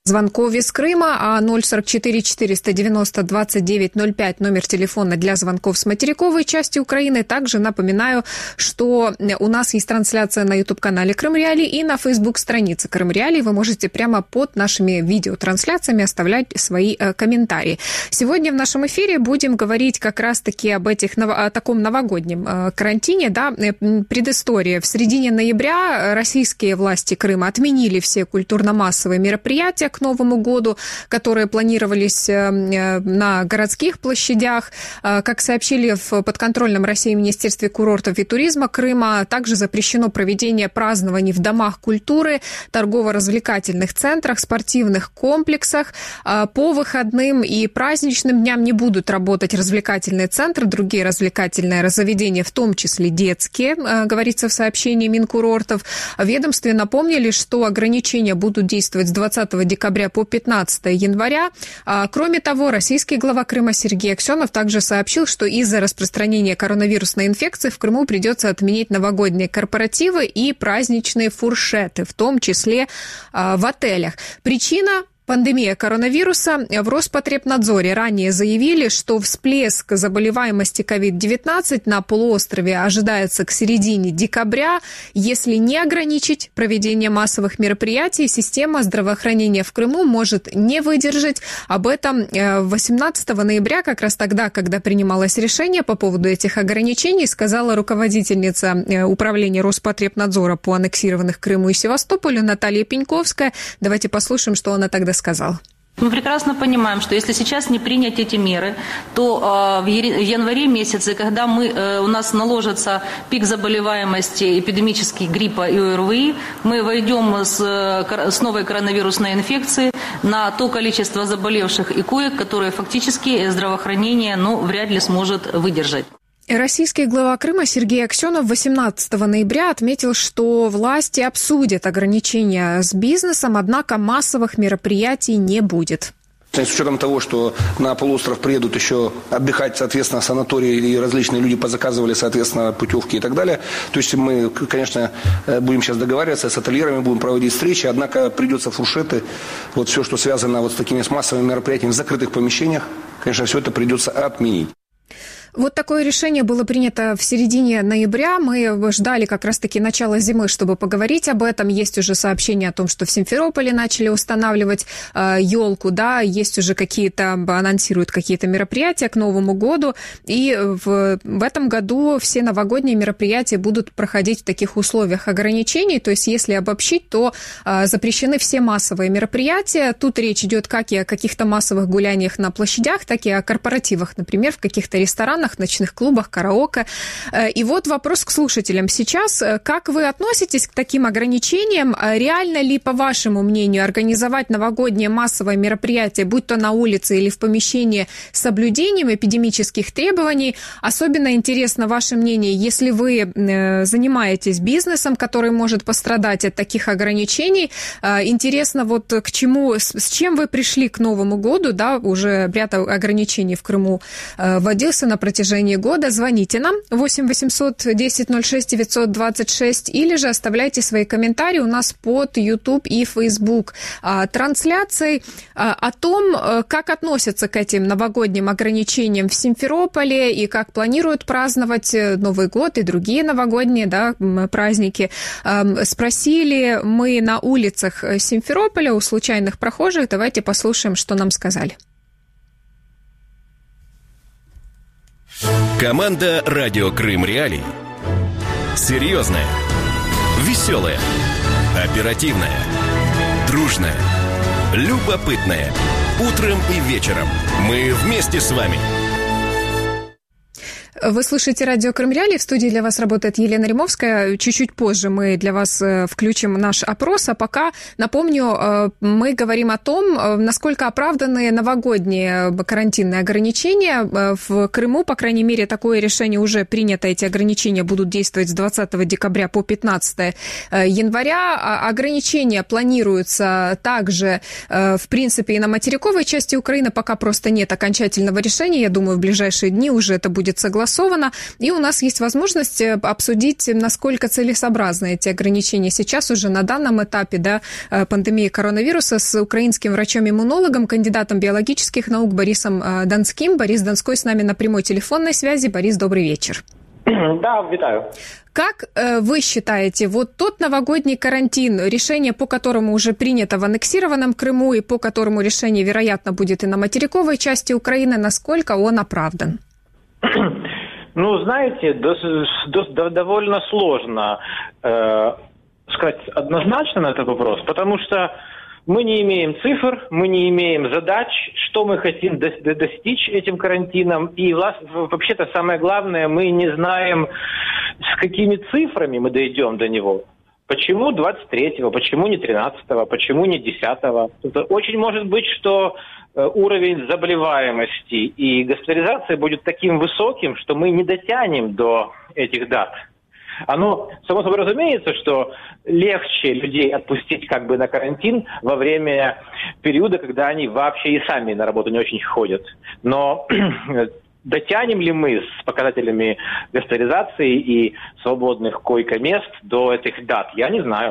Звонков из Крыма, а 044 490 2905 номер телефона для звонков с материковой части Украины. Также напоминаю, что у нас есть трансляция на YouTube-канале Крым Реалии и на Facebook-странице Крым Реалии. Вы можете прямо под нашими видеотрансляциями оставлять свои комментарии. Сегодня в нашем эфире будем говорить как раз-таки о таком новогоднем карантине. Да? Предыстория. В середине ноября российские власти Крыма отменили все культурно-массовые мероприятия к Новому году, которые планировались на городских площадях. Как сообщили в подконтрольном России Министерстве курортов и туризма Крыма, также запрещено проведение празднований в домах культуры, торгово-развлекательных центрах, спортивных комплексах. По выходным и праздничным дням не будут работать развлекательные центры, другие развлекательные заведения, в том числе детские, говорится в сообщении Минкурортов. В ведомстве напомнили, что ограничения будут действовать с 20 декабря по 15 января. Кроме того, российский глава Крыма Сергей Аксенов также сообщил, что из-за распространения коронавирусной инфекции в Крыму придется отменить новогодние корпоративы и праздничные фуршеты, в том числе в отелях. Причина – пандемия коронавируса. В Роспотребнадзоре ранее заявили, что всплеск заболеваемости COVID-19 на полуострове ожидается к середине декабря. Если не ограничить проведение массовых мероприятий, система здравоохранения в Крыму может не выдержать. Об этом 18 ноября, как раз тогда, когда принималось решение по поводу этих ограничений, сказала руководительница управления Роспотребнадзора по аннексированных Крыму и Севастополю Наталья Пеньковская. Давайте послушаем, что она тогда сказал. Мы прекрасно понимаем, что если сейчас не принять эти меры, то в январе месяце, когда у нас наложится пик заболеваемости эпидемический гриппа и ОРВИ, мы войдем с новой коронавирусной инфекцией на то количество заболевших и коек, которые фактически здравоохранение вряд ли сможет выдержать. Российский глава Крыма Сергей Аксенов 18 ноября отметил, что власти обсудят ограничения с бизнесом, однако массовых мероприятий не будет. С учетом того, что на полуостров приедут еще отдыхать, соответственно, санатории и различные люди позаказывали, соответственно, путевки и так далее. То есть мы, конечно, будем сейчас договариваться с ательерами, будем проводить встречи, однако придется фуршеты, вот все, что связано с такими массовыми мероприятиями в закрытых помещениях, конечно, все это придется отменить. Вот такое решение было принято в середине ноября. Мы ждали как раз-таки начала зимы, чтобы поговорить об этом. Есть уже сообщения о том, что в Симферополе начали устанавливать елку, да, есть уже анонсируют какие-то мероприятия к Новому году. И в этом году все новогодние мероприятия будут проходить в таких условиях ограничений. То есть, если обобщить, то запрещены все массовые мероприятия. Тут речь идет как и о каких-то массовых гуляниях на площадях, так и о корпоративах, например, в каких-то ресторанах, ночных клубах, караоке. И вот вопрос к слушателям сейчас. Как вы относитесь к таким ограничениям? Реально ли, по вашему мнению, организовать новогоднее массовое мероприятие, будь то на улице или в помещении, с соблюдением эпидемических требований? Особенно интересно ваше мнение, если вы занимаетесь бизнесом, который может пострадать от таких ограничений. Интересно, вот к чему, с чем вы пришли к Новому году, да, уже ряд ограничений в Крыму вводился на протяжении года. Звоните нам 8 800 10 06 926 или же оставляйте свои комментарии у нас под YouTube и Facebook трансляцией о том, как относятся к этим новогодним ограничениям в Симферополе и как планируют праздновать Новый год и другие новогодние, да, праздники. Спросили мы на улицах Симферополя у случайных прохожих. Давайте послушаем, что нам сказали. Команда «Радио Крым Реалии». Серьезная, веселая, оперативная, дружная, любопытная. Утром и вечером мы вместе с вами. Вы слышите радио Крым Реалии. В студии для вас работает Елена Римовская. Чуть-чуть позже мы для вас включим наш опрос. А пока, напомню, мы говорим о том, насколько оправданы новогодние карантинные ограничения. В Крыму, по крайней мере, такое решение уже принято. Эти ограничения будут действовать с 20 декабря по 15 января. Ограничения планируются также, в принципе, и на материковой части Украины. Пока просто нет окончательного решения. Я думаю, в ближайшие дни уже это будет согласовано. согласовано, и у нас есть возможность обсудить, насколько целесообразны эти ограничения сейчас уже на данном этапе, да, пандемии коронавируса с украинским врачом-иммунологом, кандидатом биологических наук Борисом Донским. Борис Донской с нами на прямой телефонной связи. Борис, добрый вечер. Да, витаю. Как вы считаете, вот тот новогодний карантин, решение по которому уже принято в аннексированном Крыму и по которому решение, вероятно, будет и на материковой части Украины, насколько он оправдан? Ну, знаете, довольно сложно сказать однозначно на этот вопрос, потому что мы не имеем цифр, мы не имеем задач, что мы хотим достичь этим карантином. И вообще-то самое главное, мы не знаем, с какими цифрами мы дойдем до него. Почему 23-го, почему не 13-го, почему не 10-го? Очень может быть, что уровень заболеваемости и госпитализации будет таким высоким, что мы не дотянем до этих дат. Оно, само собой разумеется, что легче людей отпустить как бы на карантин во время периода, когда они вообще и сами на работу не очень ходят. Но дотянем ли мы с показателями госпитализации и свободных койко-мест до этих дат, я не знаю.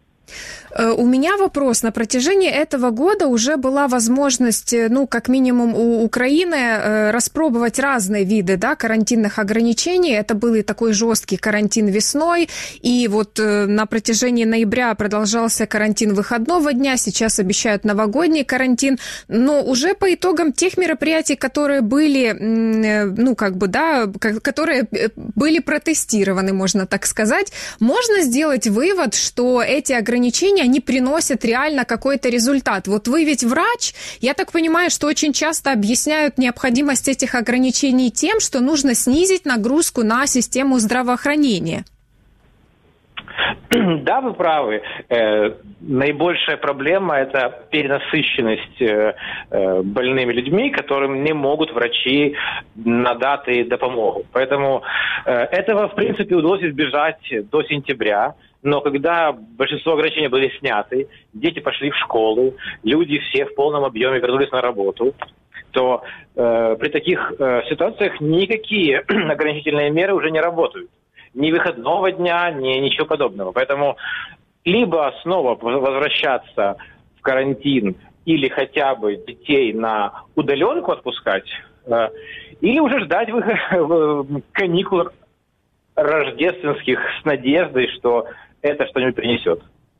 У меня вопрос. На протяжении этого года уже была возможность, ну, как минимум у Украины, распробовать разные виды, да, карантинных ограничений. Это был и такой жесткий карантин весной, и вот на протяжении ноября продолжался карантин выходного дня, сейчас обещают новогодний карантин, но уже по итогам тех мероприятий, которые были, ну, как бы, да, которые были протестированы, можно так сказать, можно сделать вывод, что эти ограничения, они приносят реально какой-то результат. Вот вы ведь врач, я так понимаю, что очень часто объясняют необходимость этих ограничений тем, что нужно снизить нагрузку на систему здравоохранения. Да, вы правы. Наибольшая проблема – это перенасыщенность больными людьми, которым не могут врачи надати допомогу. Поэтому этого, в принципе, удалось избежать до сентября. Но когда большинство ограничений были сняты, дети пошли в школы, люди все в полном объеме вернулись на работу, то при таких ситуациях никакие ограничительные меры уже не работают. Ни выходного дня, ни ничего подобного. Поэтому либо снова возвращаться в карантин или хотя бы детей на удаленку отпускать, или уже ждать каникул рождественских с надеждой, что это что-нибудь принесет.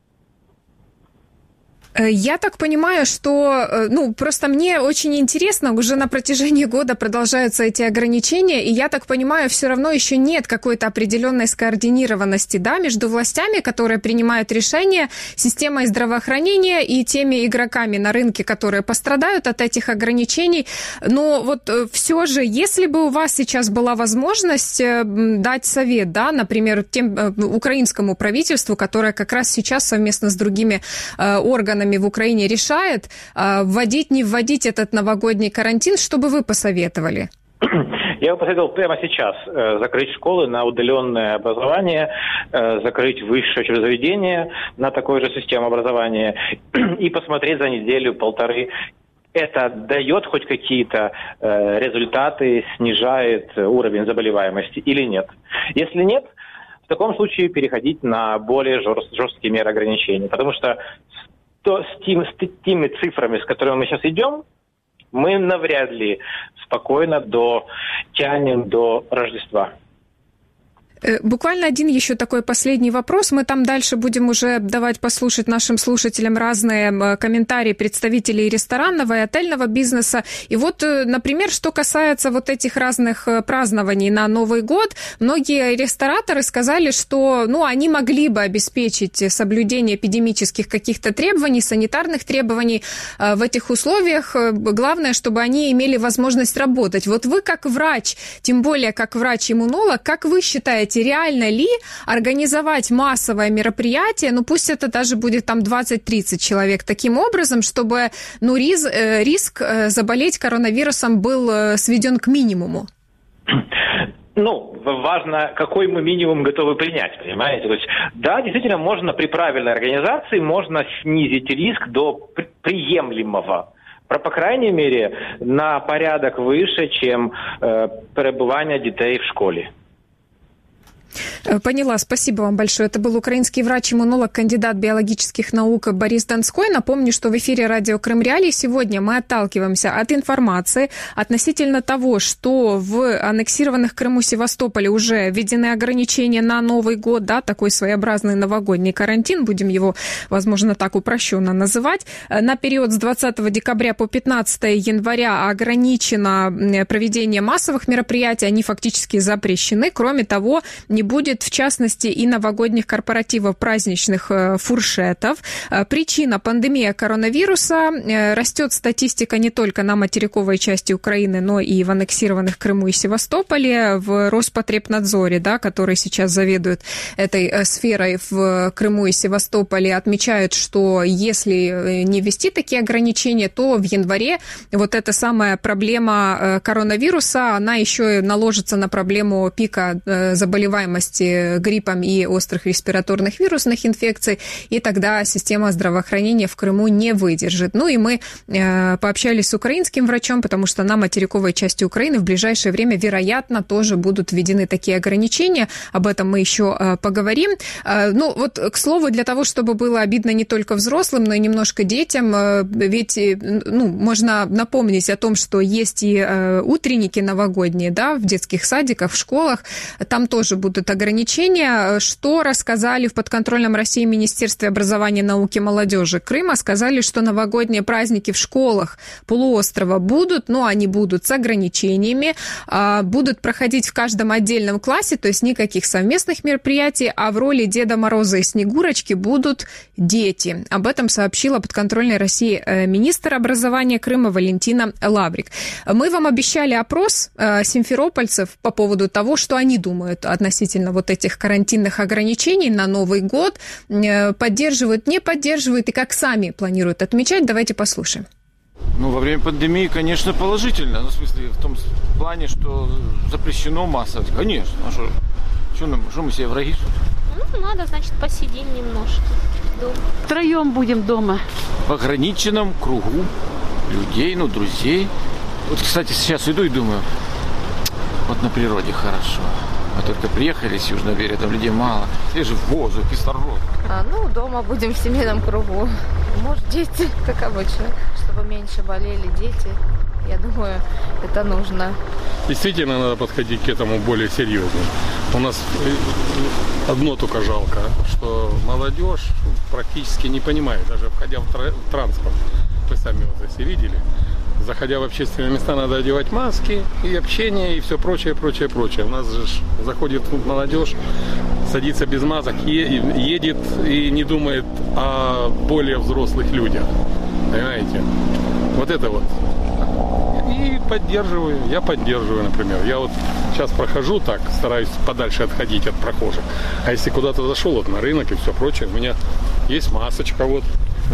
Я так понимаю, что, ну, просто мне очень интересно, уже на протяжении года продолжаются эти ограничения, и я так понимаю, все равно еще нет какой-то определенной скоординированности, да, между властями, которые принимают решения, системой здравоохранения и теми игроками на рынке, которые пострадают от этих ограничений. Но вот все же, если бы у вас сейчас была возможность дать совет, да, например, украинскому правительству, которое как раз сейчас совместно с другими органами в Украине решает, вводить, не вводить этот новогодний карантин, что бы вы посоветовали? Я бы посоветовал прямо сейчас закрыть школы на удаленное образование, закрыть высшее учебное заведение на такую же систему образования и посмотреть за неделю-полторы. Это дает хоть какие-то результаты, снижает уровень заболеваемости или нет. Если нет, в таком случае переходить на более жесткие меры ограничений, потому что с теми цифрами, с которыми мы сейчас идем, мы навряд ли спокойно дотянем до Рождества. Буквально один еще такой последний вопрос. Мы там дальше будем уже давать послушать нашим слушателям разные комментарии представителей ресторанного и отельного бизнеса. И вот, например, что касается вот этих разных празднований на Новый год, многие рестораторы сказали, что, ну, они могли бы обеспечить соблюдение эпидемических каких-то требований, санитарных требований в этих условиях. Главное, чтобы они имели возможность работать. Вот вы как врач, тем более как врач-иммунолог, как вы считаете, реально ли организовать массовое мероприятие, ну пусть это даже будет там 20-30 человек, таким образом, чтобы, ну, риск заболеть коронавирусом был сведен к минимуму? Ну, важно, какой мы минимум готовы принять, понимаете? То есть, да, действительно, можно при правильной организации, можно снизить риск до приемлемого. По крайней мере, на порядок выше, чем перебывание детей в школе. Поняла, спасибо вам большое. Это был украинский врач-иммунолог, кандидат биологических наук Борис Донской. Напомню, что в эфире радио Крым Реалии сегодня мы отталкиваемся от информации относительно того, что в аннексированных Крыму Севастополе уже введены ограничения на Новый год, да, такой своеобразный новогодний карантин, будем его, возможно, так упрощенно называть. На период с 20 декабря по 15 января ограничено проведение массовых мероприятий, они фактически запрещены. Кроме того, не будет, в частности, и новогодних корпоративов, праздничных фуршетов. Причина – пандемия коронавируса. Растет статистика не только на материковой части Украины, но и в аннексированных Крыму и Севастополе. В Роспотребнадзоре, да, который сейчас заведует этой сферой в Крыму и Севастополе, отмечают, что если не ввести такие ограничения, то в январе вот эта самая проблема коронавируса, она еще и наложится на проблему пика заболеваемости гриппом и острых респираторных вирусных инфекций, и тогда система здравоохранения в Крыму не выдержит. Ну и мы пообщались с украинским врачом, потому что на материковой части Украины в ближайшее время, вероятно, тоже будут введены такие ограничения. Об этом мы еще поговорим. Ну вот, к слову, для того, чтобы было обидно не только взрослым, но и немножко детям, ведь можно напомнить о том, что есть и утренники новогодние, да, в детских садиках, в школах, там тоже будут ограничения. Что рассказали в подконтрольном России Министерстве образования, науки и молодежи Крыма? Сказали, что новогодние праздники в школах полуострова будут, но они будут с ограничениями, будут проходить в каждом отдельном классе, то есть никаких совместных мероприятий, а в роли Деда Мороза и Снегурочки будут дети. Об этом сообщила подконтрольной России министр образования Крыма Валентина Лаврик. Мы вам обещали опрос симферопольцев по поводу того, что они думают относительно вот этих карантинных ограничений на Новый год. Поддерживают, не поддерживают и как сами планируют отмечать. Давайте послушаем. Во время пандемии, конечно, положительно. Ну, в смысле, в том плане, что запрещено массово. Конечно. Что мы себе враги? Надо, значит, посидим немножко дома. Втроем будем дома. В ограниченном кругу людей, друзей. Вот, кстати, сейчас иду и думаю, вот на природе хорошо. Мы только приехали с Южного берега, там людей мало. Свежий воздух, кислород. Дома будем в семейном кругу. Может, дети, как обычно, чтобы меньше болели дети. Я думаю, это нужно. Действительно, надо подходить к этому более серьезно. У нас одно только жалко, что молодежь практически не понимает, даже входя в транспорт. Вы сами вот здесь видели. Заходя в общественные места, надо одевать маски, и общение, и все прочее. У нас же заходит молодежь, садится без масок, едет и не думает о более взрослых людях. Понимаете? Вот это вот. И я поддерживаю, например. Я вот сейчас прохожу так, стараюсь подальше отходить от прохожих. А если куда-то зашел, вот на рынок и все прочее, у меня есть масочка вот.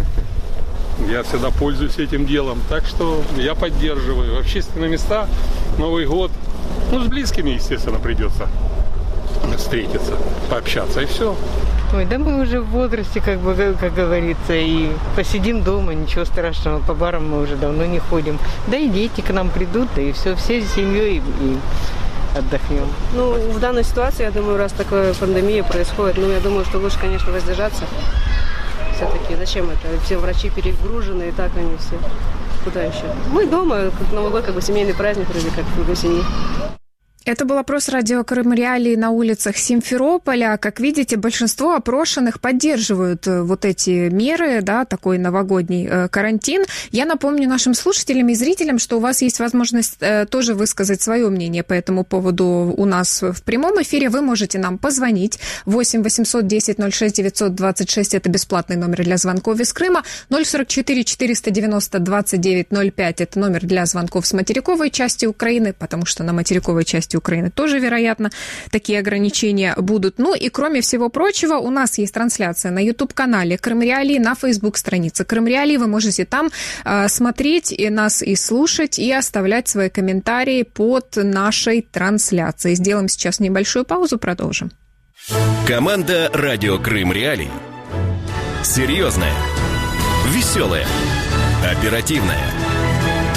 Я всегда пользуюсь этим делом. Так что я поддерживаю. В общественные места, Новый год. С близкими, естественно, придется встретиться, пообщаться, и все. Да мы уже в возрасте, как говорится, и посидим дома, ничего страшного. По барам мы уже давно не ходим. Да и дети к нам придут, да и все, всей семьей и отдохнем. В данной ситуации, я думаю, раз такая пандемия происходит, я думаю, что лучше, конечно, воздержаться. Все-таки зачем это? Все врачи перегружены, и так они все. Куда еще? Мы дома, как Новый год, семейный праздник, вроде как в семьи. Это был опрос радио Крым Реалии на улицах Симферополя. Как видите, большинство опрошенных поддерживают вот эти меры, да, такой новогодний карантин. Я напомню нашим слушателям и зрителям, что у вас есть возможность тоже высказать свое мнение по этому поводу у нас в прямом эфире. Вы можете нам позвонить. 8 800 10 06 926 – это бесплатный номер для звонков из Крыма. 044 490 29 05 – это номер для звонков с материковой части Украины, потому что на материковой части Украины тоже, вероятно, такие ограничения будут. И кроме всего прочего, у нас есть трансляция на YouTube-канале Крым Реалии, на Facebook-странице Крым Реалии. Вы можете там смотреть и нас и слушать, и оставлять свои комментарии под нашей трансляцией. Сделаем сейчас небольшую паузу, продолжим. Команда «Радио Крым Реалии». Серьезная, веселая, оперативная.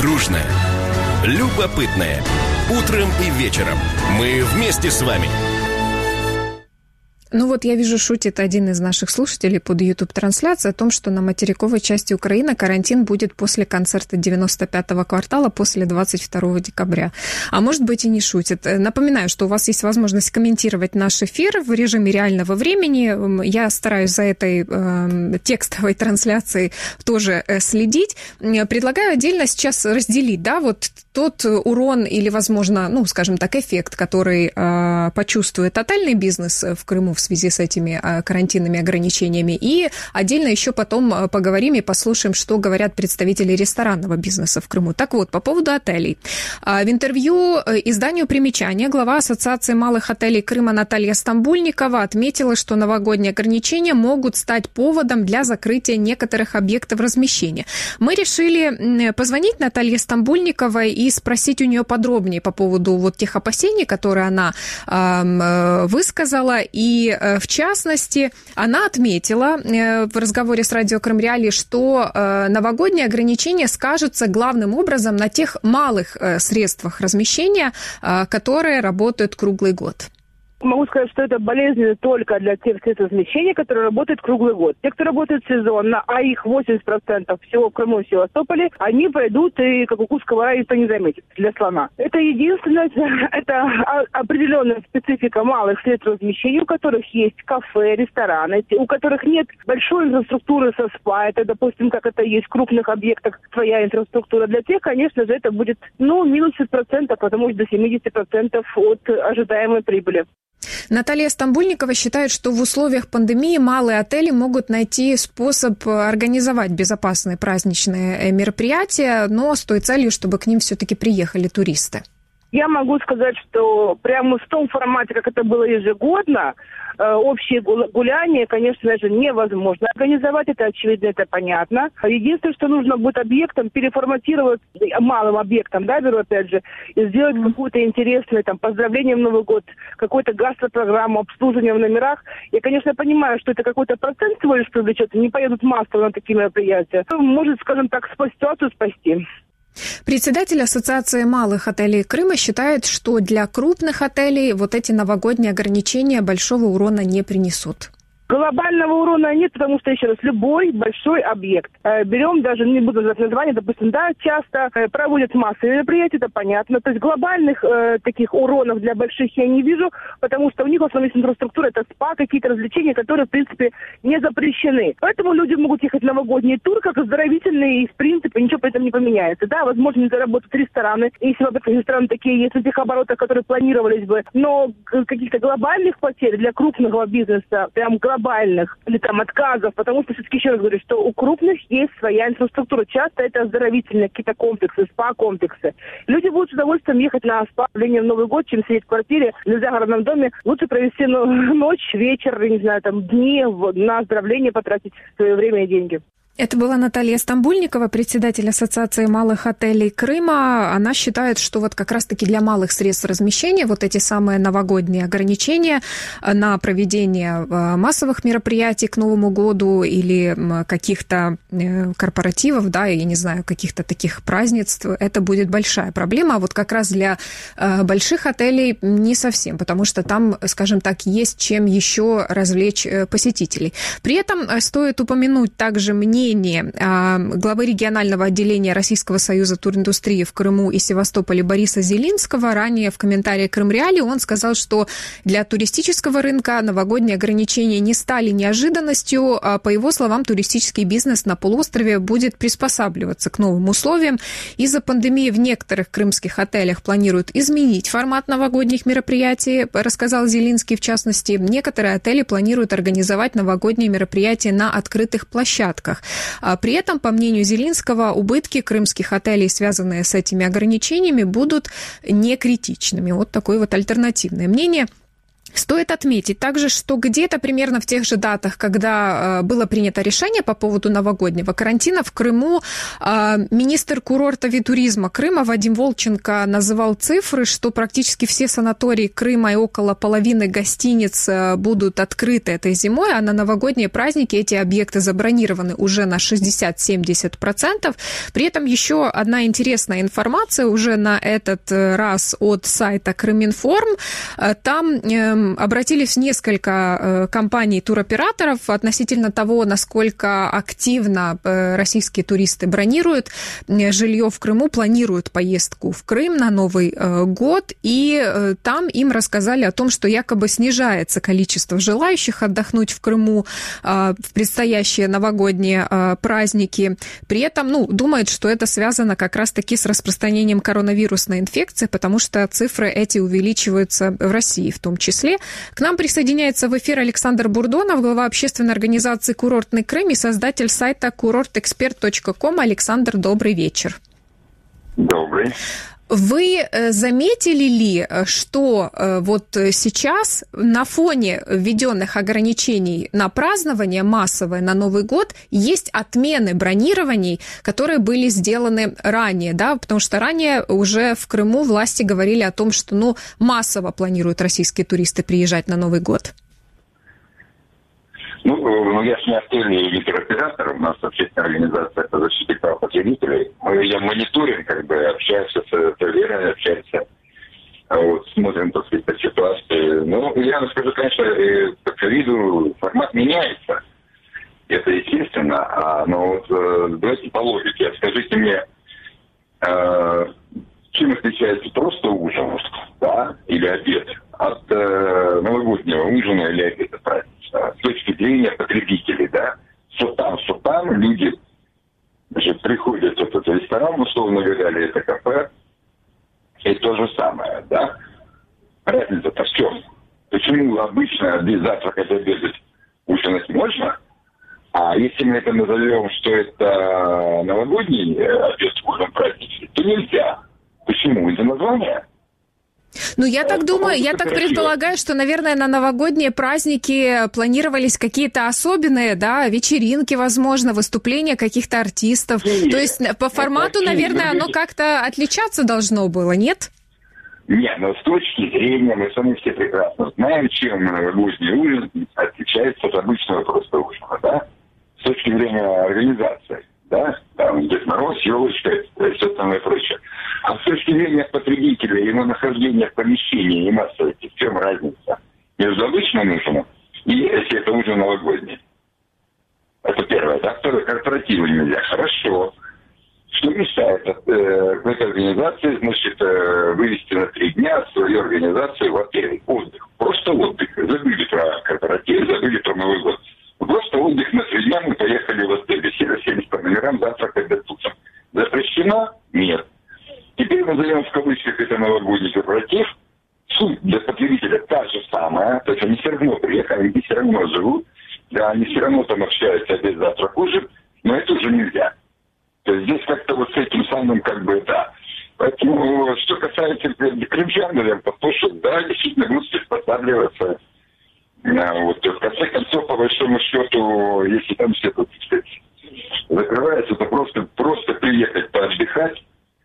Дружная, любопытная. Утром и вечером. Мы вместе с вами. Ну вот я вижу, шутит один из наших слушателей под YouTube-трансляцией о том, что на материковой части Украины карантин будет после концерта 95-го квартала, после 22 декабря. А может быть и не шутит. Напоминаю, что у вас есть возможность комментировать наш эфир в режиме реального времени. Я стараюсь за этой текстовой трансляцией тоже следить. Предлагаю отдельно сейчас разделить, да, вот тот урон или, возможно, ну, скажем так, эффект, который почувствует тотальный бизнес в Крыму в связи с этими карантинными ограничениями. И отдельно еще потом поговорим и послушаем, что говорят представители ресторанного бизнеса в Крыму. Так вот, по поводу отелей. В интервью изданию «Примечание» глава Ассоциации малых отелей Крыма Наталья Стамбульникова отметила, что новогодние ограничения могут стать поводом для закрытия некоторых объектов размещения. Мы решили позвонить Наталье Стамбульниковой и спросить у нее подробнее по поводу вот тех опасений, которые она высказала. И в частности, она отметила в разговоре с Радио Крым Реалии, что новогодние ограничения скажутся главным образом на тех малых средствах размещения, которые работают круглый год. Могу сказать, что это болезненно только для тех средств размещения, которые работают круглый год. Те, кто работает сезонно, а их 80% всего в Крыму и Севастополе, они пойдут и как укус комара никто не заметит для слона. Это единственное, это определенная специфика малых средств размещения, у которых есть кафе, рестораны, у которых нет большой инфраструктуры со спа, это, допустим, как это есть в крупных объектах, своя инфраструктура. Для тех, конечно же, это будет, минус 10%, потому что до 70% от ожидаемой прибыли. Наталья Стамбульникова считает, что в условиях пандемии малые отели могут найти способ организовать безопасные праздничные мероприятия, но с той целью, чтобы к ним все-таки приехали туристы. Я могу сказать, что прямо в том формате, как это было ежегодно, общие гуляния, конечно же, невозможно организовать, это очевидно, это понятно. Единственное, что нужно будет объектом переформатировать, малым объектом, да, беру опять же, и сделать какую-то интересную, поздравление в Новый год, какую-то гастропрограмму, обслуживание в номерах. Я, конечно, понимаю, что это какой-то процент всего лишь привлечет, не поедут массово на такие мероприятия. Может, скажем так, ситуацию спасти. Председатель Ассоциации малых отелей Крыма считает, что для крупных отелей вот эти новогодние ограничения большого урона не принесут. Глобального урона нет, потому что, еще раз, любой большой объект. Берем, даже не буду называть название, допустим, да, часто проводят массовые мероприятия, это понятно. То есть глобальных таких уронов для больших я не вижу, потому что у них в основном есть инфраструктура, это спа, какие-то развлечения, которые, в принципе, не запрещены. Поэтому люди могут ехать в новогодний тур, как оздоровительный, и, в принципе, ничего при этом не поменяется. Да, возможно, не заработают рестораны, если, во-первых, рестораны такие есть на тех оборотах, которые планировались бы, но каких-то глобальных потерь для крупного бизнеса, прям глобальных или отказов, потому что все-таки еще раз говорю, что у крупных есть своя инфраструктура. Часто это оздоровительные какие-то комплексы, спа-комплексы. Люди будут с удовольствием ехать на спа в Новый год, чем сидеть в квартире или в загородном доме. Лучше провести ночь, вечер, не знаю, дни на оздоровление, потратить свое время и деньги. Это была Наталья Стамбульникова, председатель Ассоциации малых отелей Крыма. Она считает, что вот как раз-таки для малых средств размещения вот эти самые новогодние ограничения на проведение массовых мероприятий к Новому году или каких-то корпоративов, да, я не знаю, каких-то таких празднеств, это будет большая проблема. А вот как раз для больших отелей не совсем, потому что там, скажем так, есть чем еще развлечь посетителей. При этом стоит упомянуть также мнение главы регионального отделения Российского союза туриндустрии в Крыму и Севастополе Бориса Зелинского. Ранее в комментарии Крым Реалии он сказал, что для туристического рынка новогодние ограничения не стали неожиданностью. По его словам, туристический бизнес на полуострове будет приспосабливаться к новым условиям. Из-за пандемии в некоторых крымских отелях планируют изменить формат новогодних мероприятий, рассказал Зелинский. В частности, некоторые отели планируют организовать новогодние мероприятия на открытых площадках. При этом, по мнению Зелинского, убытки крымских отелей, связанные с этими ограничениями, будут не критичными. Вот такое вот альтернативное мнение. Стоит отметить также, что где-то примерно в тех же датах, когда было принято решение по поводу новогоднего карантина, в Крыму министр курортов и туризма Крыма Вадим Волченко называл цифры, что практически все санатории Крыма и около половины гостиниц будут открыты этой зимой, а на новогодние праздники эти объекты забронированы уже на 60-70%. При этом еще одна интересная информация уже на этот раз от сайта Крыминформ. Там обратились несколько компаний туроператоров относительно того, насколько активно российские туристы бронируют жилье в Крыму, планируют поездку в Крым на Новый год, и там им рассказали о том, что якобы снижается количество желающих отдохнуть в Крыму в предстоящие новогодние праздники. При этом, думают, что это связано как раз-таки с распространением коронавирусной инфекции, потому что цифры эти увеличиваются в России в том числе. К нам присоединяется в эфир Александр Бурдонов, глава общественной организации «Курортный Крым» и создатель сайта kurortexpert.com. Александр, добрый вечер. Добрый. Вы заметили ли, что вот сейчас на фоне введенных ограничений на празднование массовое на Новый год есть отмены бронирований, которые были сделаны ранее, да, потому что ранее уже в Крыму власти говорили о том, что, массово планируют российские туристы приезжать на Новый год? Я же не отельный или туроператор, у нас общественная организация по защите прав потребителей. Мы ведем мониторинг, общаемся с отельерами, общаемся, смотрим, по ситуации. Я вам скажу, конечно, по ковиду формат меняется. Это естественно. Но давайте по логике. Скажите мне, чем отличается просто ужин, да, или обед от новогоднего ужина или обеда праздничного? С точки зрения потребителей, да, что там люди приходят в этот ресторан, условно говоря, или это кафе, и то же самое, да. Разница-то в чем? Почему обычно завтракать, обедать, ужинать можно, а если мы это назовем, что это новогодний обед, ужин, праздничный, то нельзя. Почему? Из-за названия? Я так думаю, я так предполагаю, что, наверное, на новогодние праздники планировались какие-то особенные, да, вечеринки, возможно, выступления каких-то артистов. То есть по формату, наверное, оно как-то отличаться должно было, нет? Нет, с точки зрения, мы сами все прекрасно знаем, чем новогодний ужин отличается от обычного просто ужина, да? С точки зрения организации, да? Там Дед Мороз, елочка, и все остальное прочее. А с точки зрения потребителя, его нахождения в помещении и массовости, в чем разница между обычным ужином и если это ужин новогодний? Это первое, да? Второе, корпоративы нельзя. Хорошо. Что мешает этой организации, вывести на 3 дня свою организацию в отель? Отдых. Просто отдых. Забыли про корпоратив, забыли про Новый год. Просто отдых на 3 дня, мы поехали в отель, сели по номерам, завтракать до тутся. Запрещено? Нет. Теперь назовем в кавычках это новогодний корпоратив. Суть для потребителя та же самая. То есть они все равно приехали, они все равно живут. Да, они все равно там общаются, обед, завтрак, ужин. Но это уже нельзя. То есть здесь как-то с этим самым да. Поэтому, что касается крымчан, наверное, послушать, да, действительно будут приспосабливаться. В конце концов, по большому счету, если там все тут, закрывается, то просто приехать поотдыхать.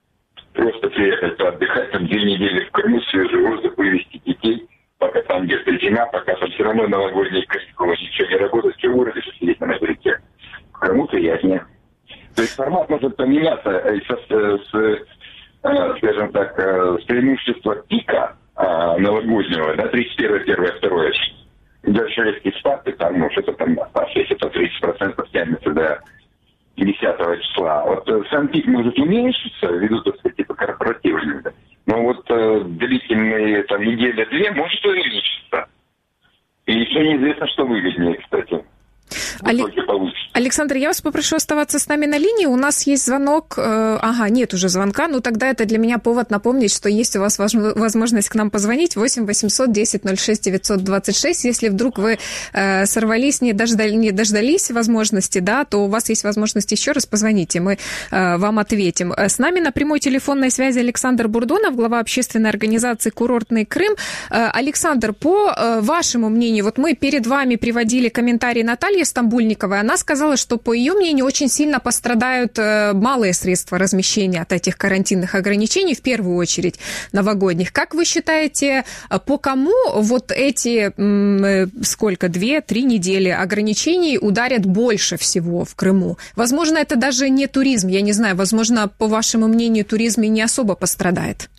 Там 2 недели в Крыму, свежий воздух, вывести детей, пока там где-то зима, пока там все равно новогодние каникулы, ничего не работает, все в городе, что сидеть на материке. В Крыму приятнее. То есть формат может поменяться скажем так, с преимущества пика новогоднего, да, 31, 1, 2, дальше резкий спад, и там, что-то там, если это 30% тянется до 10 числа. Сам пик может уменьшиться, ввиду, так сказать, корпоративными, да. Но длительные неделя-2 может увеличиться. И еще неизвестно, что выгоднее, кстати. в итоге получится. Александр, я вас попрошу оставаться с нами на линии. У нас есть звонок. Нет уже звонка. Ну, тогда это для меня повод напомнить, что есть у вас возможность к нам позвонить. 8 800 10 06 926. Если вдруг вы сорвались, не дождались возможности, да, то у вас есть возможность еще раз позвонить, и мы вам ответим. С нами на прямой телефонной связи Александр Бурдонов, глава общественной организации «Курортный Крым». Александр, по вашему мнению, вот мы перед вами приводили комментарий Натальи Стамбульниковой. Она сказала, что, по ее мнению, очень сильно пострадают малые средства размещения от этих карантинных ограничений, в первую очередь новогодних. Как вы считаете, по кому вот эти, 2-3 недели ограничений ударят больше всего в Крыму? Возможно, это даже не туризм, я не знаю, возможно, по вашему мнению, туризм и не особо пострадает.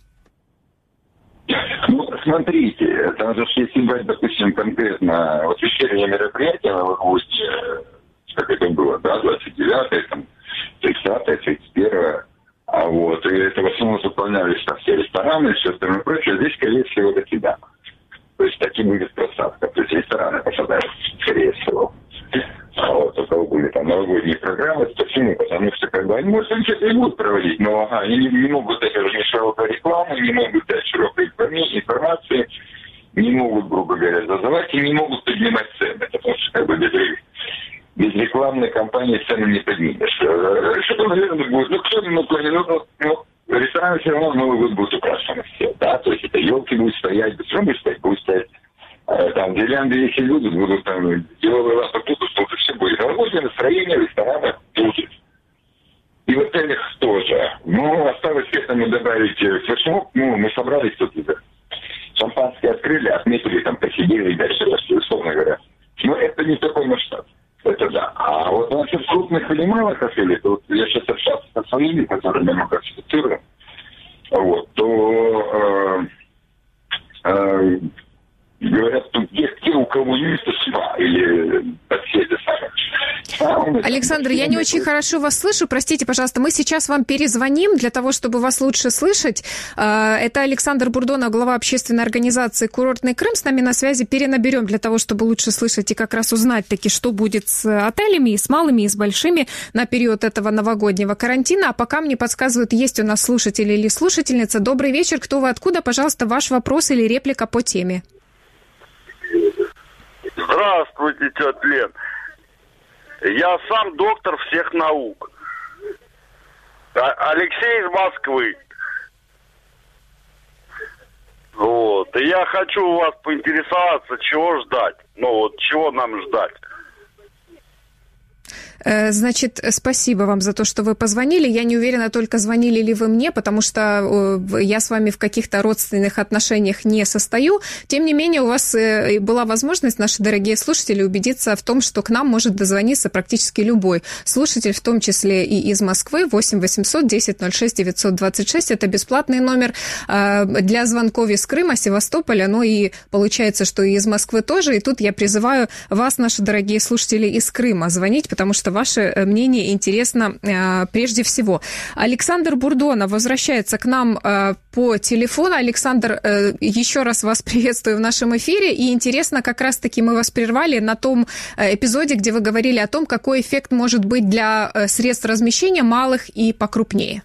Ну, смотрите, там же если брать, допустим, конкретно вот вечернее мероприятие новогоднее, как это было, да, 29-е, там, 30-е, 31-е, и это в основном заполнялись там все рестораны и все остальное прочее. Здесь, скорее всего, таки да. То есть таки будет просадка. То есть рестораны посадают, скорее всего. У кого были там новогодние программы, почему? Потому что они, может, они что-то и будут проводить, но они не могут дать не широкой рекламы, не могут дать широкой информации, не могут, грубо говоря, зазывать и не могут поднимать цены, потому что без рекламной кампании цены не поднимешь. Что-то, наверное, будет. Рестораны все равно в Новый год будут украшены все, да, то есть это елки будут стоять, будут стоять. Там гирлянды, если будут там деловые лапы тут, что-то все будет. Новогоднее настроение, рестораны будет. И в отелях тоже. Осталось к этому добавить флешмоб. Мы собрались тут, шампанское открыли, отметили, там посидели и дальше, условно говоря. Но это не такой масштаб. Это да. А вот насчет крупных или малых отелей, то вот я сейчас общался с своими, которые я классифицирую, то говорят, что те, у кого есть СМА или подседы сами. Александр, я не очень хорошо вас слышу. Простите, пожалуйста, мы сейчас вам перезвоним для того, чтобы вас лучше слышать. Это Александр Бурдонов, глава общественной организации «Курортный Крым». С нами на связи. Перенаберем для того, чтобы лучше слышать и как раз узнать таки, что будет с отелями, и с малыми, и с большими на период этого новогоднего карантина. А пока мне подсказывают, есть у нас слушатель или слушательница. Добрый вечер. Кто вы, откуда? Пожалуйста, ваш вопрос или реплика по теме. Здравствуйте, тетя Лен. Я сам доктор всех наук. Алексей из Москвы. И я хочу у вас поинтересоваться, чего ждать. Чего нам ждать? Значит, спасибо вам за то, что вы позвонили. Я не уверена, только звонили ли вы мне, потому что я с вами в каких-то родственных отношениях не состою. Тем не менее, у вас была возможность, наши дорогие слушатели, убедиться в том, что к нам может дозвониться практически любой слушатель, в том числе и из Москвы. 8 800 10 06 926. Это бесплатный номер для звонков из Крыма, Севастополя, и получается, что и из Москвы тоже. И тут я призываю вас, наши дорогие слушатели, из Крыма звонить, потому что ваше мнение интересно прежде всего. Александр Бурдонов возвращается к нам по телефону. Александр, еще раз вас приветствую в нашем эфире. И интересно, как раз-таки мы вас прервали на том эпизоде, где вы говорили о том, какой эффект может быть для средств размещения малых и покрупнее.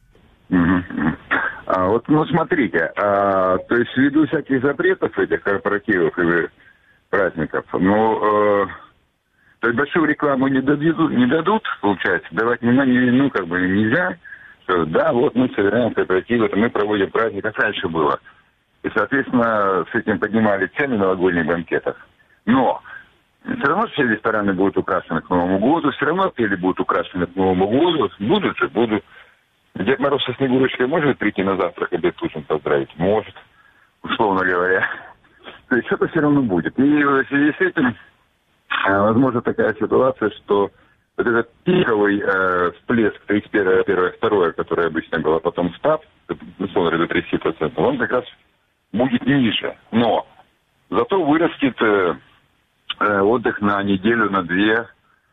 Смотрите, то есть ввиду всяких запретов этих корпоративов и праздников, то есть большую рекламу не дадут, получается, давать нельзя, что мы собираем корпоративы, это мы проводим праздник, как раньше было. И, соответственно, с этим поднимали цены на новогодних банкетах. Но все равно все рестораны будут украшены к Новому году, все равно отели будут украшены к Новому году, будут. Дед Мороз со Снегурочкой может прийти на завтрак, обед, ужин поздравить? Может, условно говоря. То есть это все равно будет. И в связи с этим возможно такая ситуация, что вот этот пиковый всплеск 31, 1, 2, который обычно был, а потом спад, условно до 30%, он как раз будет ниже. Но зато вырастет отдых на неделю, на две,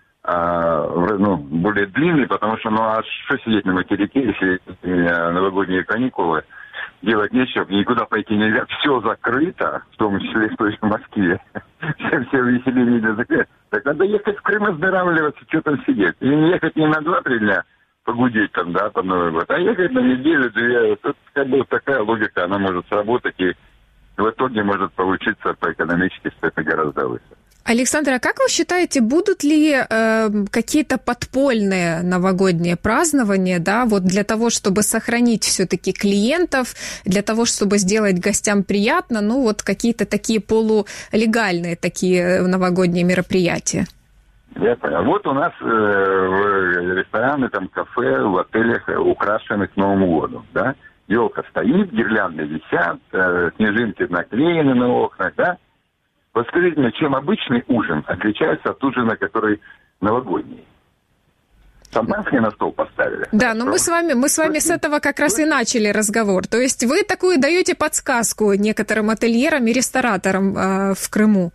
более длинный, потому что, что сидеть на материке, если новогодние каникулы, делать нечего, никуда пойти нельзя, все закрыто, в том числе и в той же Москве. все веселее. Так надо ехать в Крым оздоравливаться, что там сидеть. И ехать не на 2-3 дня погудеть там, да, по Новый год, а ехать на неделю-2. Тут как бы такая логика, она может сработать, и в итоге может получиться по-экономически, что это гораздо выше. Александр, а как вы считаете, будут ли какие-то подпольные новогодние празднования, да, вот для того, чтобы сохранить все-таки клиентов, для того, чтобы сделать гостям приятно, ну вот какие-то такие полулегальные такие новогодние мероприятия? Я понял. Вот у нас рестораны, там, кафе, в отелях украшены к Новому году, да? Елка стоит, гирлянды висят, снежинки наклеены на окнах, да? Вот скажите мне, чем обычный ужин отличается от ужина, который новогодний? Шампанское на стол поставили. Да, но мы с вами с этого как раз и начали разговор. То есть вы такую даете подсказку некоторым ательерам и рестораторам в Крыму?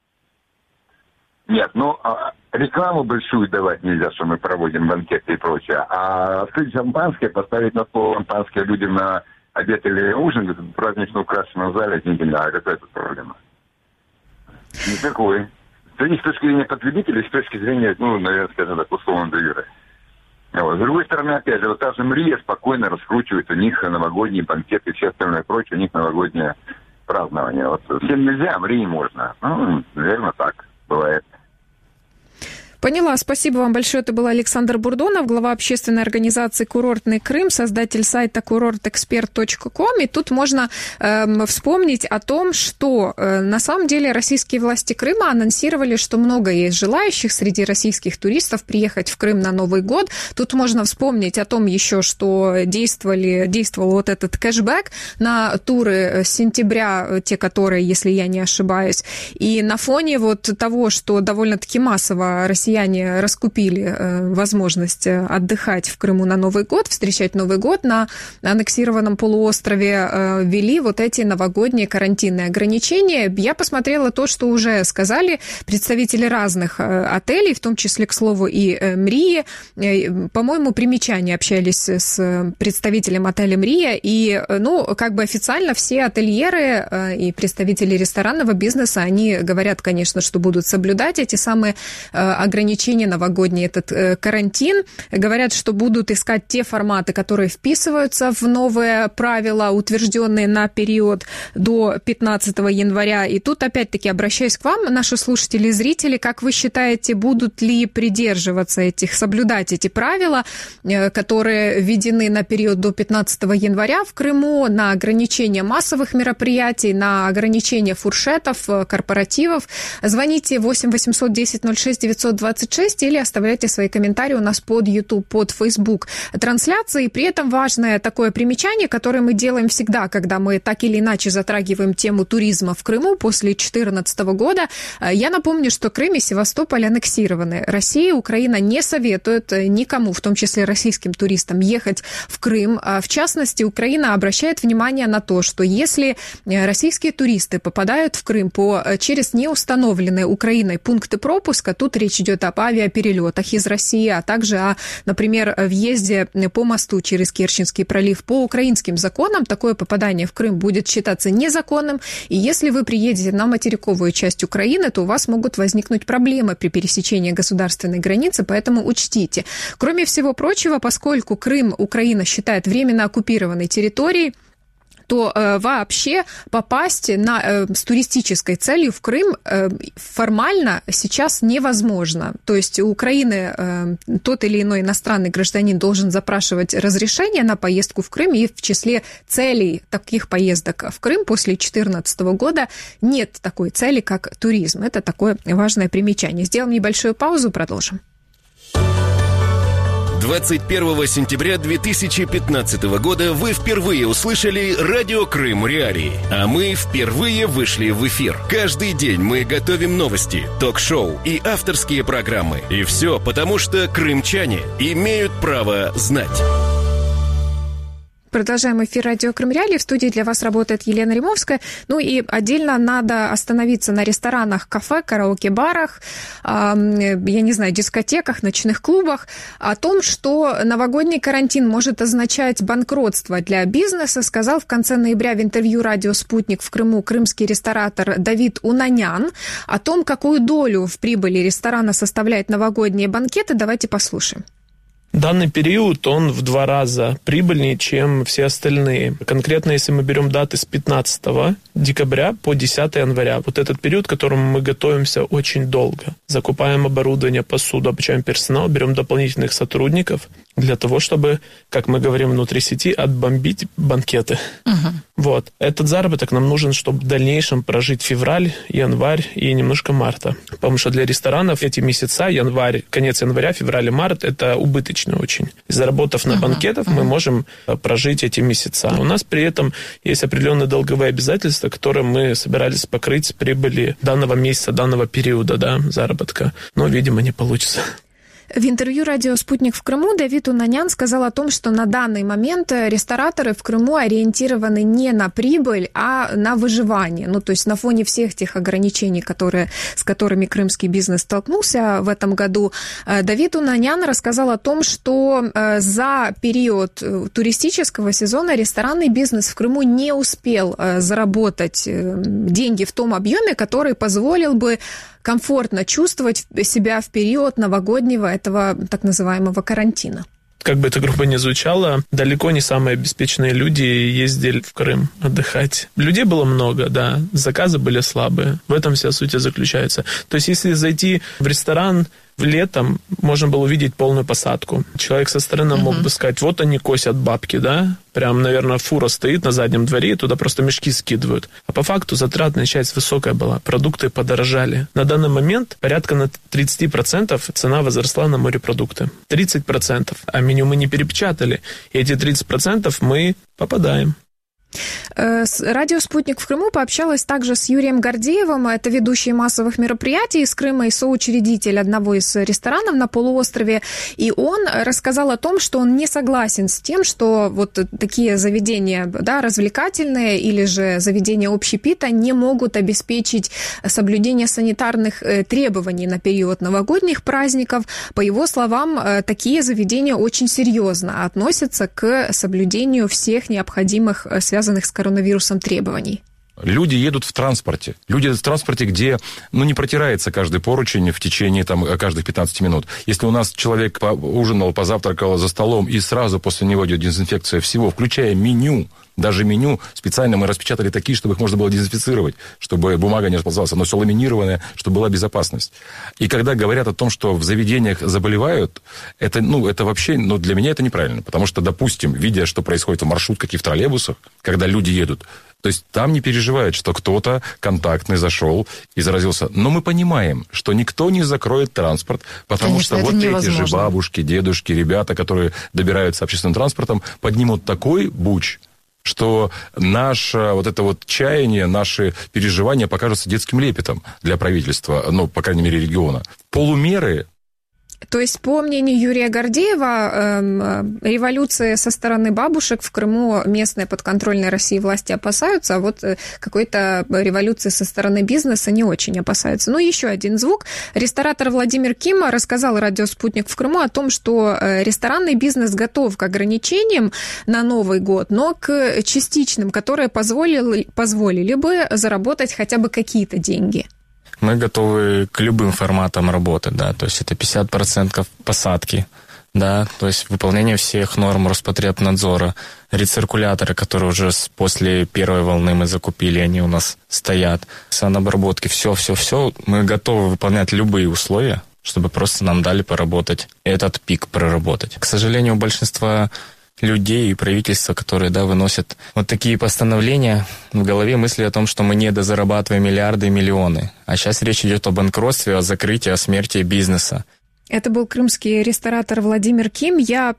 Нет, рекламу большую давать нельзя, что мы проводим банкеты и прочее. А открыть шампанское, поставить на стол шампанское людям на обед или ужин в празднично украшенном зале, а какая тут проблема? Никакой. С точки зрения потребителей, с точки зрения, наверное, скажем так, условно доверия. Вот. С другой стороны, опять же, вот та же Мрия спокойно раскручивает у них новогодние банкеты и все остальное прочее, у них новогоднее празднование. Вот всем нельзя, а Мрии можно. Наверное, так бывает. Поняла. Спасибо вам большое. Это был Александр Бурдонов, глава общественной организации «Курортный Крым», создатель сайта kurortexpert.com. И тут можно вспомнить о том, что на самом деле российские власти Крыма анонсировали, что много есть желающих среди российских туристов приехать в Крым на Новый год. Тут можно вспомнить о том еще, что действовал вот этот кэшбэк на туры с сентября, те, которые, если я не ошибаюсь. И на фоне вот того, что довольно-таки массово россияне раскупили возможность отдыхать в Крыму на Новый год, встречать Новый год на аннексированном полуострове, ввели вот эти новогодние карантинные ограничения. Я посмотрела то, что уже сказали представители разных отелей, в том числе, к слову, и Мрии. По-моему, примечания общались с представителем отеля Мрия, и, официально все ательеры и представители ресторанного бизнеса, они говорят, конечно, что будут соблюдать эти самые ограничения новогодние, этот карантин. Говорят, что будут искать те форматы, которые вписываются в новые правила, утвержденные на период до 15 января. И тут, опять-таки, обращаюсь к вам, наши слушатели и зрители, как вы считаете, будут ли придерживаться соблюдать эти правила, которые введены на период до 15 января в Крыму, на ограничение массовых мероприятий, на ограничение фуршетов, корпоративов? Звоните 8 800 10 06 926 или оставляйте свои комментарии у нас под YouTube, под Facebook трансляции. При этом важное такое примечание, которое мы делаем всегда, когда мы так или иначе затрагиваем тему туризма в Крыму после 2014 года. Я напомню, что Крым и Севастополь аннексированы. Россия и Украина не советуют никому, в том числе российским туристам, ехать в Крым. В частности, Украина обращает внимание на то, что если российские туристы попадают в Крым через неустановленные Украиной пункты пропуска, тут речь идет об авиаперелетах из России, а также например, въезде по мосту через Керченский пролив. По украинским законам такое попадание в Крым будет считаться незаконным, и если вы приедете на материковую часть Украины, то у вас могут возникнуть проблемы при пересечении государственной границы, поэтому учтите. Кроме всего прочего, поскольку Крым Украина считает временно оккупированной территорией, то вообще попасть с туристической целью в Крым формально сейчас невозможно. То есть у Украины тот или иной иностранный гражданин должен запрашивать разрешение на поездку в Крым, и в числе целей таких поездок в Крым после 2014 года нет такой цели, как туризм. Это такое важное примечание. Сделаем небольшую паузу, продолжим. 21 сентября 2015 года вы впервые услышали «Радио Крым Реалии», а мы впервые вышли в эфир. Каждый день мы готовим новости, ток-шоу и авторские программы. И все потому, что крымчане имеют право знать. Продолжаем эфир радио Крым Реалии. В студии для вас работает Елена Римовская. Ну и отдельно надо остановиться на ресторанах, кафе, караоке-барах, я не знаю, дискотеках, ночных клубах. О том, что новогодний карантин может означать банкротство для бизнеса, сказал в конце ноября в интервью радио «Спутник» в Крыму крымский ресторатор Давид Унанян. О том, какую долю в прибыли ресторана составляют новогодние банкеты, давайте послушаем. Данный период, он в 2 раза прибыльнее, чем все остальные. Конкретно, если мы берем даты с 15 декабря по 10 января, вот этот период, к которому мы готовимся очень долго. Закупаем оборудование, посуду, обучаем персонал, берем дополнительных сотрудников для того, чтобы, как мы говорим внутри сети, отбомбить банкеты. Вот. Этот заработок нам нужен, чтобы в дальнейшем прожить февраль, январь и немножко марта. Потому что для ресторанов эти месяца, январь, конец января, февраль и март, это убыточно очень. Заработав на банкетах, мы можем прожить эти месяца. У нас при этом есть определенные долговые обязательства, которые мы собирались покрыть с прибыли данного месяца, данного периода, да, заработка. Но, видимо, не получится. В интервью радио «Спутник» в Крыму Давид Унанян сказал о том, что на данный момент рестораторы в Крыму ориентированы не на прибыль, а на выживание. Ну, то есть на фоне всех тех ограничений, с которыми крымский бизнес столкнулся в этом году, Давид Унанян рассказал о том, что за период туристического сезона ресторанный бизнес в Крыму не успел заработать деньги в том объеме, который позволил бы комфортно чувствовать себя в период новогоднего этого так называемого карантина. Как бы это грубо ни звучало, далеко не самые обеспеченные люди ездили в Крым отдыхать. Людей было много, да, заказы были слабые. В этом вся суть и заключается. То есть, если зайти в ресторан летом, можно было увидеть полную посадку. Человек со стороны мог бы сказать, вот они косят бабки, да, прям, наверное, фура стоит на заднем дворе, и туда просто мешки скидывают. А по факту затратная часть высокая была, продукты подорожали. На данный момент порядка на 30% цена возросла на морепродукты. 30%. А меню мы не перепечатали. И эти 30% мы попадаем. Радио «Спутник» в Крыму пообщалась также с Юрием Гордеевым, это ведущий массовых мероприятий из Крыма и соучредитель одного из ресторанов на полуострове, и он рассказал о том, что он не согласен с тем, что вот такие заведения, да, развлекательные или же заведения общепита не могут обеспечить соблюдение санитарных требований на период новогодних праздников. По его словам, такие заведения очень серьезно относятся к соблюдению всех необходимых, связанных с коронавирусом требований. Люди едут в транспорте. Люди едут в транспорте, где, не протирается каждый поручень в течение каждых 15 минут. Если у нас человек ужинал, позавтракал за столом, и сразу после него идет дезинфекция всего, включая меню, даже меню специально мы распечатали такие, чтобы их можно было дезинфицировать, чтобы бумага не расползалась, оно все ламинированное, чтобы была безопасность. И когда говорят о том, что в заведениях заболевают, это вообще, для меня это неправильно. Потому что, допустим, видя, что происходит в маршрутках и в троллейбусах, когда люди едут, то есть там не переживают, что кто-то контактный зашел и заразился. Но мы понимаем, что никто не закроет транспорт, потому Конечно, что вот эти же бабушки, дедушки, ребята, которые добираются общественным транспортом, поднимут такой буч, что наше чаяние, наши переживания покажутся детским лепетом для правительства, по крайней мере, региона. Полумеры. То есть, по мнению Юрия Гордеева, революции со стороны бабушек в Крыму местные подконтрольные России власти опасаются, а вот какой-то революции со стороны бизнеса не очень опасаются. Еще один звук. Ресторатор Владимир Кима рассказал радио «Спутник» в Крыму о том, что ресторанный бизнес готов к ограничениям на Новый год, но к частичным, которые позволили бы заработать хотя бы какие-то деньги. Мы готовы к любым форматам работы, да, то есть это 50% посадки, да, то есть выполнение всех норм Роспотребнадзора, рециркуляторы, которые уже после первой волны мы закупили, они у нас стоят, санобработки, все, мы готовы выполнять любые условия, чтобы просто нам дали поработать, этот пик проработать. К сожалению, у большинства людей и правительства, которые, выносят вот такие постановления, в голове мысли о том, что мы недозарабатываем миллиарды и миллионы. А сейчас речь идет о банкротстве, о закрытии, о смерти бизнеса. Это был крымский ресторатор Владимир Ким. Я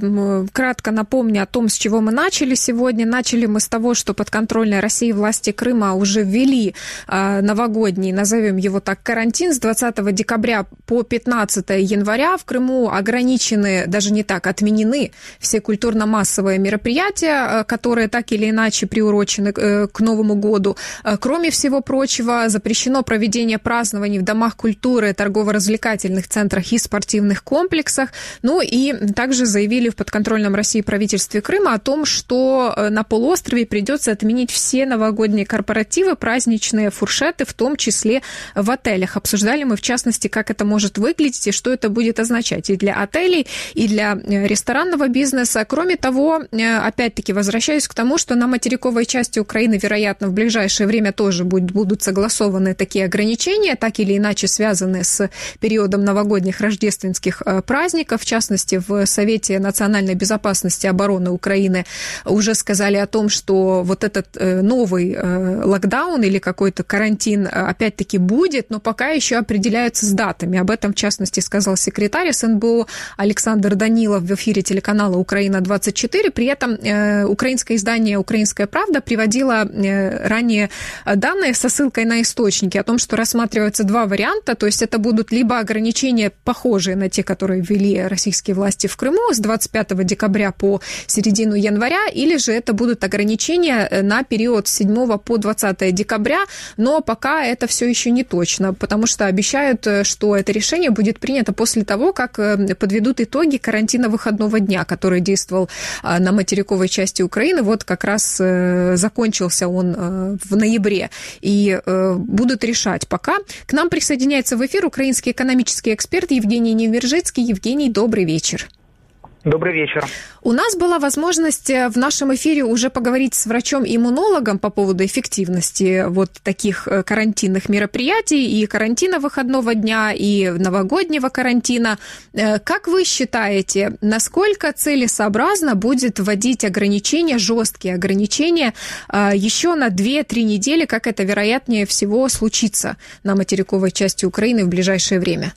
кратко напомню о том, с чего мы начали сегодня. Начали мы с того, что подконтрольные России власти Крыма уже ввели новогодний, назовем его так, карантин с 20 декабря по 15 января. В Крыму ограничены, даже не так, отменены все культурно-массовые мероприятия, которые так или иначе приурочены к Новому году. Кроме всего прочего, запрещено проведение празднований в домах культуры, торгово-развлекательных центрах и спортивных комплексах. Ну и также заявили в подконтрольном России правительстве Крыма о том, что на полуострове придется отменить все новогодние корпоративы, праздничные фуршеты, в том числе в отелях. Обсуждали мы, в частности, как это может выглядеть и что это будет означать и для отелей, и для ресторанного бизнеса. Кроме того, опять-таки, возвращаюсь к тому, что на материковой части Украины, вероятно, в ближайшее время тоже будут согласованы такие ограничения, так или иначе связанные с периодом новогодних рождественских праздников. В частности, в Совете национальной безопасности и обороны Украины уже сказали о том, что вот этот новый локдаун или какой-то карантин опять-таки будет, но пока еще определяются с датами. Об этом, в частности, сказал секретарь СНБО Александр Данилов в эфире телеканала «Украина-24». При этом украинское издание «Украинская правда» приводило ранее данные со ссылкой на источники о том, что рассматриваются два варианта, то есть это будут либо ограничения, похожие на те, которые ввели российские власти в Крыму с 25 декабря по середину января, или же это будут ограничения на период с 7 по 20 декабря, но пока это все еще не точно, потому что обещают, что это решение будет принято после того, как подведут итоги карантина выходного дня, который действовал на материковой части Украины. Вот как раз закончился он в ноябре, и будут решать пока. К нам присоединяется в эфир украинский экономический эксперт Евгений Невмержицкий. Евгений, добрый вечер. Добрый вечер. У нас была возможность в нашем эфире уже поговорить с врачом-иммунологом по поводу эффективности вот таких карантинных мероприятий, и карантина выходного дня, и новогоднего карантина. Как вы считаете, насколько целесообразно будет вводить ограничения, жесткие ограничения, еще на 2-3 недели, как это вероятнее всего случится на материковой части Украины в ближайшее время?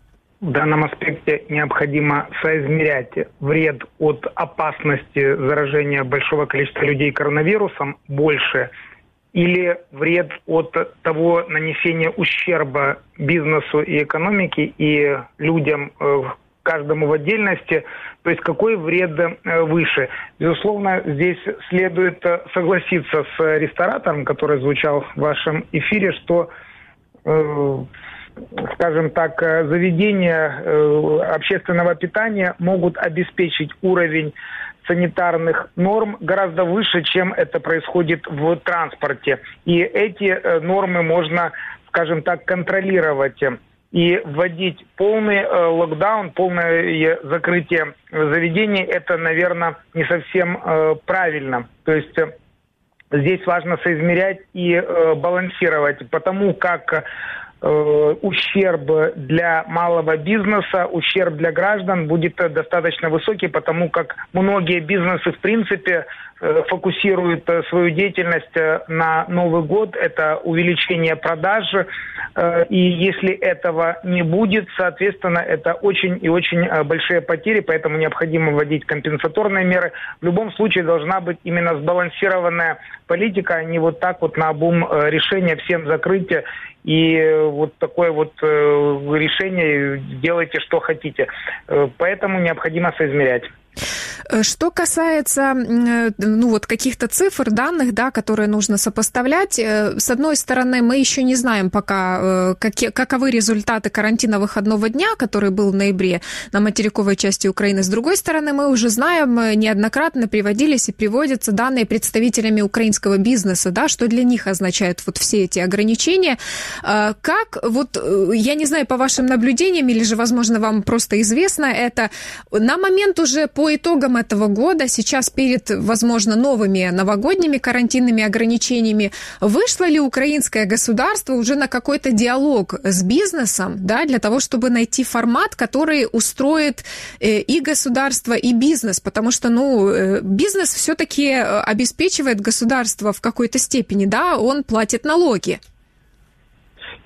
В данном аспекте необходимо соизмерять вред от опасности заражения большого количества людей коронавирусом больше или вред от того нанесения ущерба бизнесу и экономике и людям, каждому в отдельности, то есть какой вред выше. Безусловно, здесь следует согласиться с ресторатором, который звучал в вашем эфире, что скажем так, заведения общественного питания могут обеспечить уровень санитарных норм гораздо выше, чем это происходит в транспорте. И эти нормы можно, скажем так, контролировать. И вводить полный локдаун, полное закрытие заведений, это, наверное, не совсем правильно. То есть здесь важно соизмерять и балансировать, потому как ущерб для малого бизнеса, ущерб для граждан будет достаточно высокий, потому как многие бизнесы, в принципе, фокусируют свою деятельность на Новый год, это увеличение продаж, и если этого не будет, соответственно, это очень и очень большие потери, поэтому необходимо вводить компенсаторные меры. В любом случае должна быть именно сбалансированная политика, а не вот так вот наобум решение всем закрыть и вот такое вот решение, делайте что хотите. Поэтому необходимо соизмерять. Что касается каких-то цифр, данных, да, которые нужно сопоставлять, с одной стороны, мы еще не знаем пока, каковы результаты карантина выходного дня, который был в ноябре на материковой части Украины. С другой стороны, мы уже знаем, неоднократно приводились и приводятся данные представителями украинского бизнеса, да, что для них означают вот все эти ограничения. Как, вот, я не знаю, по вашим наблюдениям, или же, возможно, вам просто известно это, на момент уже по итогам этого года, сейчас перед, возможно, новыми новогодними карантинными ограничениями, вышло ли украинское государство уже на какой-то диалог с бизнесом, да, для того, чтобы найти формат, который устроит и государство, и бизнес, потому что, бизнес все-таки обеспечивает государство в какой-то степени, да, он платит налоги.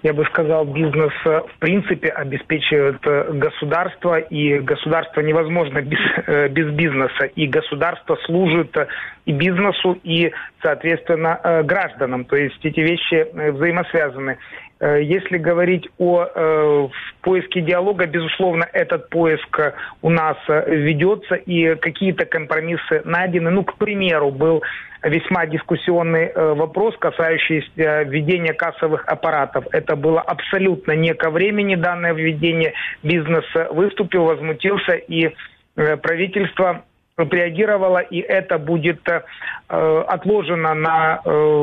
я бы сказал, бизнес в принципе обеспечивает государство, и государство невозможно без бизнеса, и государство служит и бизнесу, и, соответственно, гражданам, то есть эти вещи взаимосвязаны. Если говорить о поиске диалога, безусловно, этот поиск у нас ведется, и какие-то компромиссы найдены. Ну, к примеру, был весьма дискуссионный вопрос, касающийся введения кассовых аппаратов. Это было абсолютно не ко времени данное введение. Бизнес выступил, возмутился, и правительство реагировало, и это будет отложено на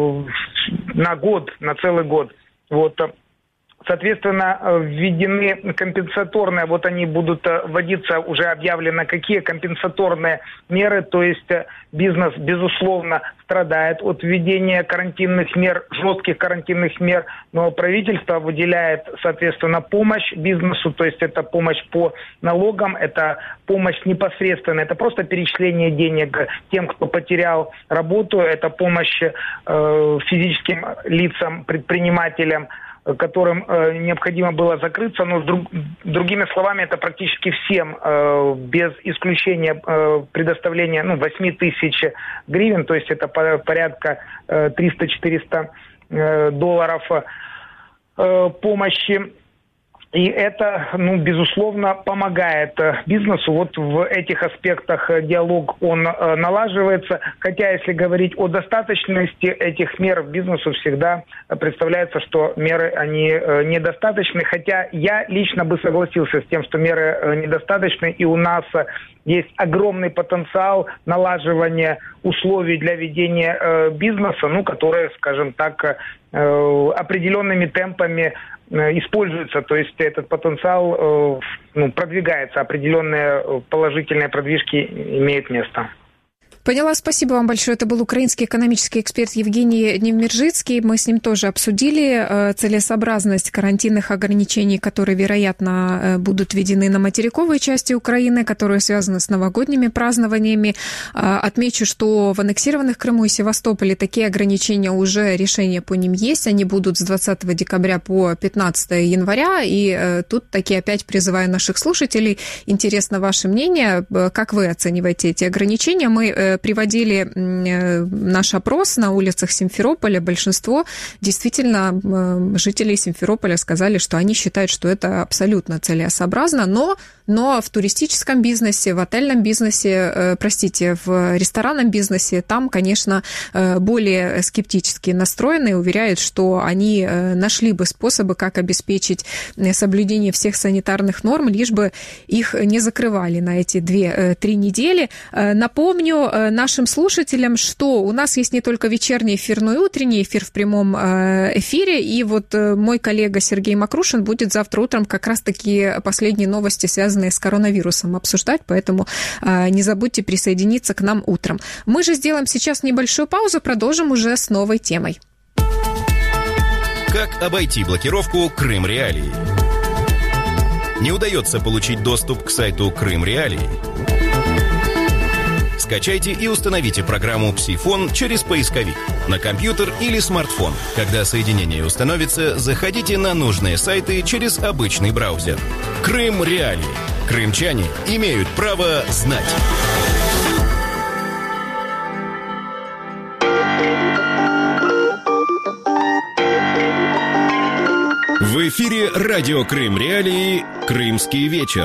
год, на целый год. Вот. Соответственно, введены компенсаторные, вот они будут вводиться, уже объявлено, какие компенсаторные меры, то есть бизнес, безусловно, страдает от введения карантинных мер, жестких карантинных мер, но правительство выделяет, соответственно, помощь бизнесу, то есть это помощь по налогам, это помощь непосредственно, это просто перечисление денег тем, кто потерял работу, это помощь физическим лицам, предпринимателям, которым необходимо было закрыться, но другими словами, это практически всем, без исключения предоставления 8 тысяч гривен, то есть это порядка 300-400 долларов помощи. И это, безусловно, помогает бизнесу. Вот в этих аспектах диалог, он налаживается. Хотя, если говорить о достаточности этих мер, бизнесу всегда представляется, что меры, они недостаточны. Хотя я лично бы согласился с тем, что меры недостаточны, и у нас есть огромный потенциал налаживания условий для ведения бизнеса, которые, скажем так, определенными темпами используется, то есть этот потенциал продвигается, определенные положительные продвижки имеют место. Поняла, спасибо вам большое. Это был украинский экономический эксперт Евгений Невмержицкий. Мы с ним тоже обсудили целесообразность карантинных ограничений, которые, вероятно, будут введены на материковой части Украины, которые связаны с новогодними празднованиями. Отмечу, что в аннексированных Крыму и Севастополе такие ограничения, уже решения по ним есть. Они будут с 20 декабря по 15 января. И тут таки опять призываю наших слушателей. Интересно ваше мнение. Как вы оцениваете эти ограничения? Мы приводили наш опрос на улицах Симферополя. Большинство действительно жителей Симферополя сказали, что они считают, что это абсолютно целесообразно, но в туристическом бизнесе, в отельном бизнесе, в ресторанном бизнесе, там, конечно, более скептически настроены, уверяют, что они нашли бы способы, как обеспечить соблюдение всех санитарных норм, лишь бы их не закрывали на эти 2-3 недели. Напомню нашим слушателям, что у нас есть не только вечерний эфир, но и утренний эфир в прямом эфире, и вот мой коллега Сергей Макрушин будет завтра утром как раз-таки последние новости, связанные с коронавирусом, обсуждать, поэтому не забудьте присоединиться к нам утром. Мы же сделаем сейчас небольшую паузу, продолжим уже с новой темой. Как обойти блокировку Крым Реалии? Не удается получить доступ к сайту Крым Реалии? Скачайте и установите программу «Псифон» через поисковик на компьютер или смартфон. Когда соединение установится, заходите на нужные сайты через обычный браузер. Крым Реалии. Крымчане имеют право знать. В эфире радио Крым Реалии «Крымский вечер».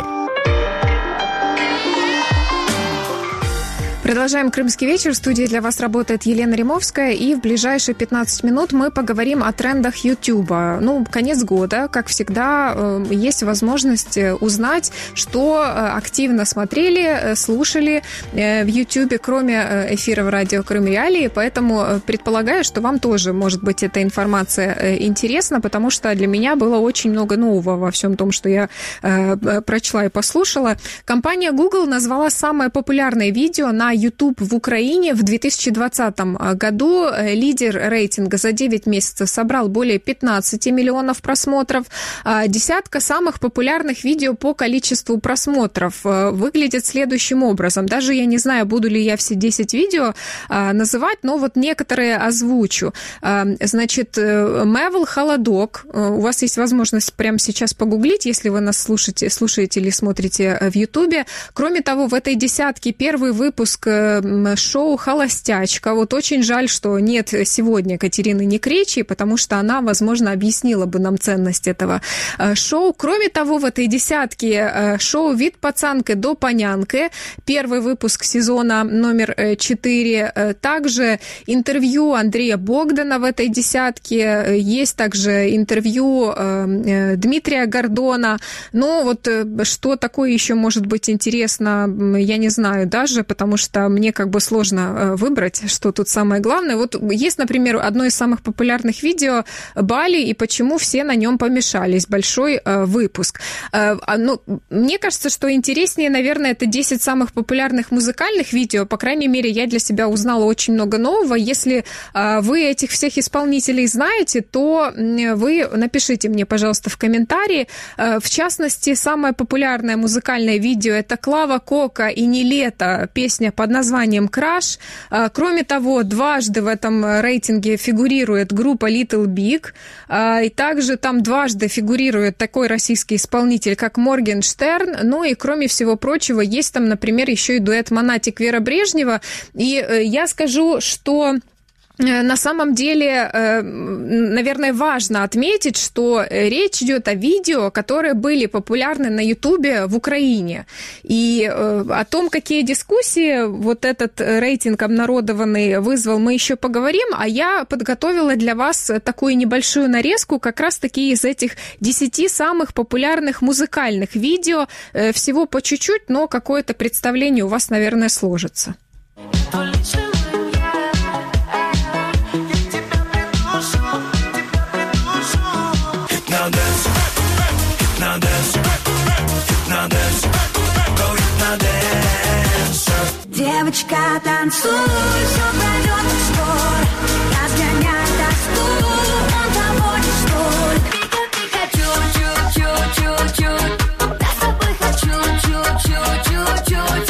Продолжаем «Крымский вечер». В студии для вас работает Елена Римовская. И в ближайшие 15 минут мы поговорим о трендах Ютуба. Конец года, как всегда, есть возможность узнать, что активно смотрели, слушали в Ютубе, кроме эфиров радио Крым Реалии. Поэтому предполагаю, что вам тоже, может быть, эта информация интересна, потому что для меня было очень много нового во всем том, что я прочла и послушала. Компания Google назвала самое популярное видео на YouTube в Украине в 2020 году. Лидер рейтинга за 9 месяцев собрал более 15 миллионов просмотров. Десятка самых популярных видео по количеству просмотров выглядит следующим образом. Даже я не знаю, буду ли я все 10 видео называть, но вот некоторые озвучу. Значит, Мэвл Холодок. У вас есть возможность прямо сейчас погуглить, если вы нас слушаете или смотрите в Ютубе. Кроме того, в этой десятке первый выпуск шоу «Холостячка». Вот очень жаль, что нет сегодня Катерины Некречи, потому что она, возможно, объяснила бы нам ценность этого шоу. Кроме того, в этой десятке шоу «Від пацанки до панянки». Первый выпуск сезона номер 4. Также интервью Андрея Богдана в этой десятке. Есть также интервью Дмитрия Гордона. Но вот что такое еще может быть интересно, я не знаю даже, потому что мне как бы сложно выбрать, что тут самое главное. Вот есть, например, одно из самых популярных видео «Бали и почему все на нем помешались». Большой выпуск. Ну, мне кажется, что интереснее, наверное, это 10 самых популярных музыкальных видео. По крайней мере, я для себя узнала очень много нового. Если вы этих всех исполнителей знаете, то вы напишите мне, пожалуйста, в комментарии. В частности, самое популярное музыкальное видео – это Клава Кока и Нилетто, песня под названием «Краш». Кроме того, дважды в этом рейтинге фигурирует группа Little Big, и также там дважды фигурирует такой российский исполнитель, как Моргенштерн. Ну и, кроме всего прочего, есть там, например, еще и дуэт Монатик Вера Брежнева. И я скажу, что на самом деле, наверное, важно отметить, что речь идет о видео, которые были популярны на Ютубе в Украине. И о том, какие дискуссии вот этот рейтинг обнародованный вызвал, мы еще поговорим. А я подготовила для вас такую небольшую нарезку как раз-таки из этих 10 самых популярных музыкальных видео. Всего по чуть-чуть, но какое-то представление у вас, наверное, сложится. Девочка, танцуй, все пройдет так скоро. Разгоняй тоску, он того не стоит. Пика-пика, чуть-чуть. Я с тобой хочу, чуть-чуть.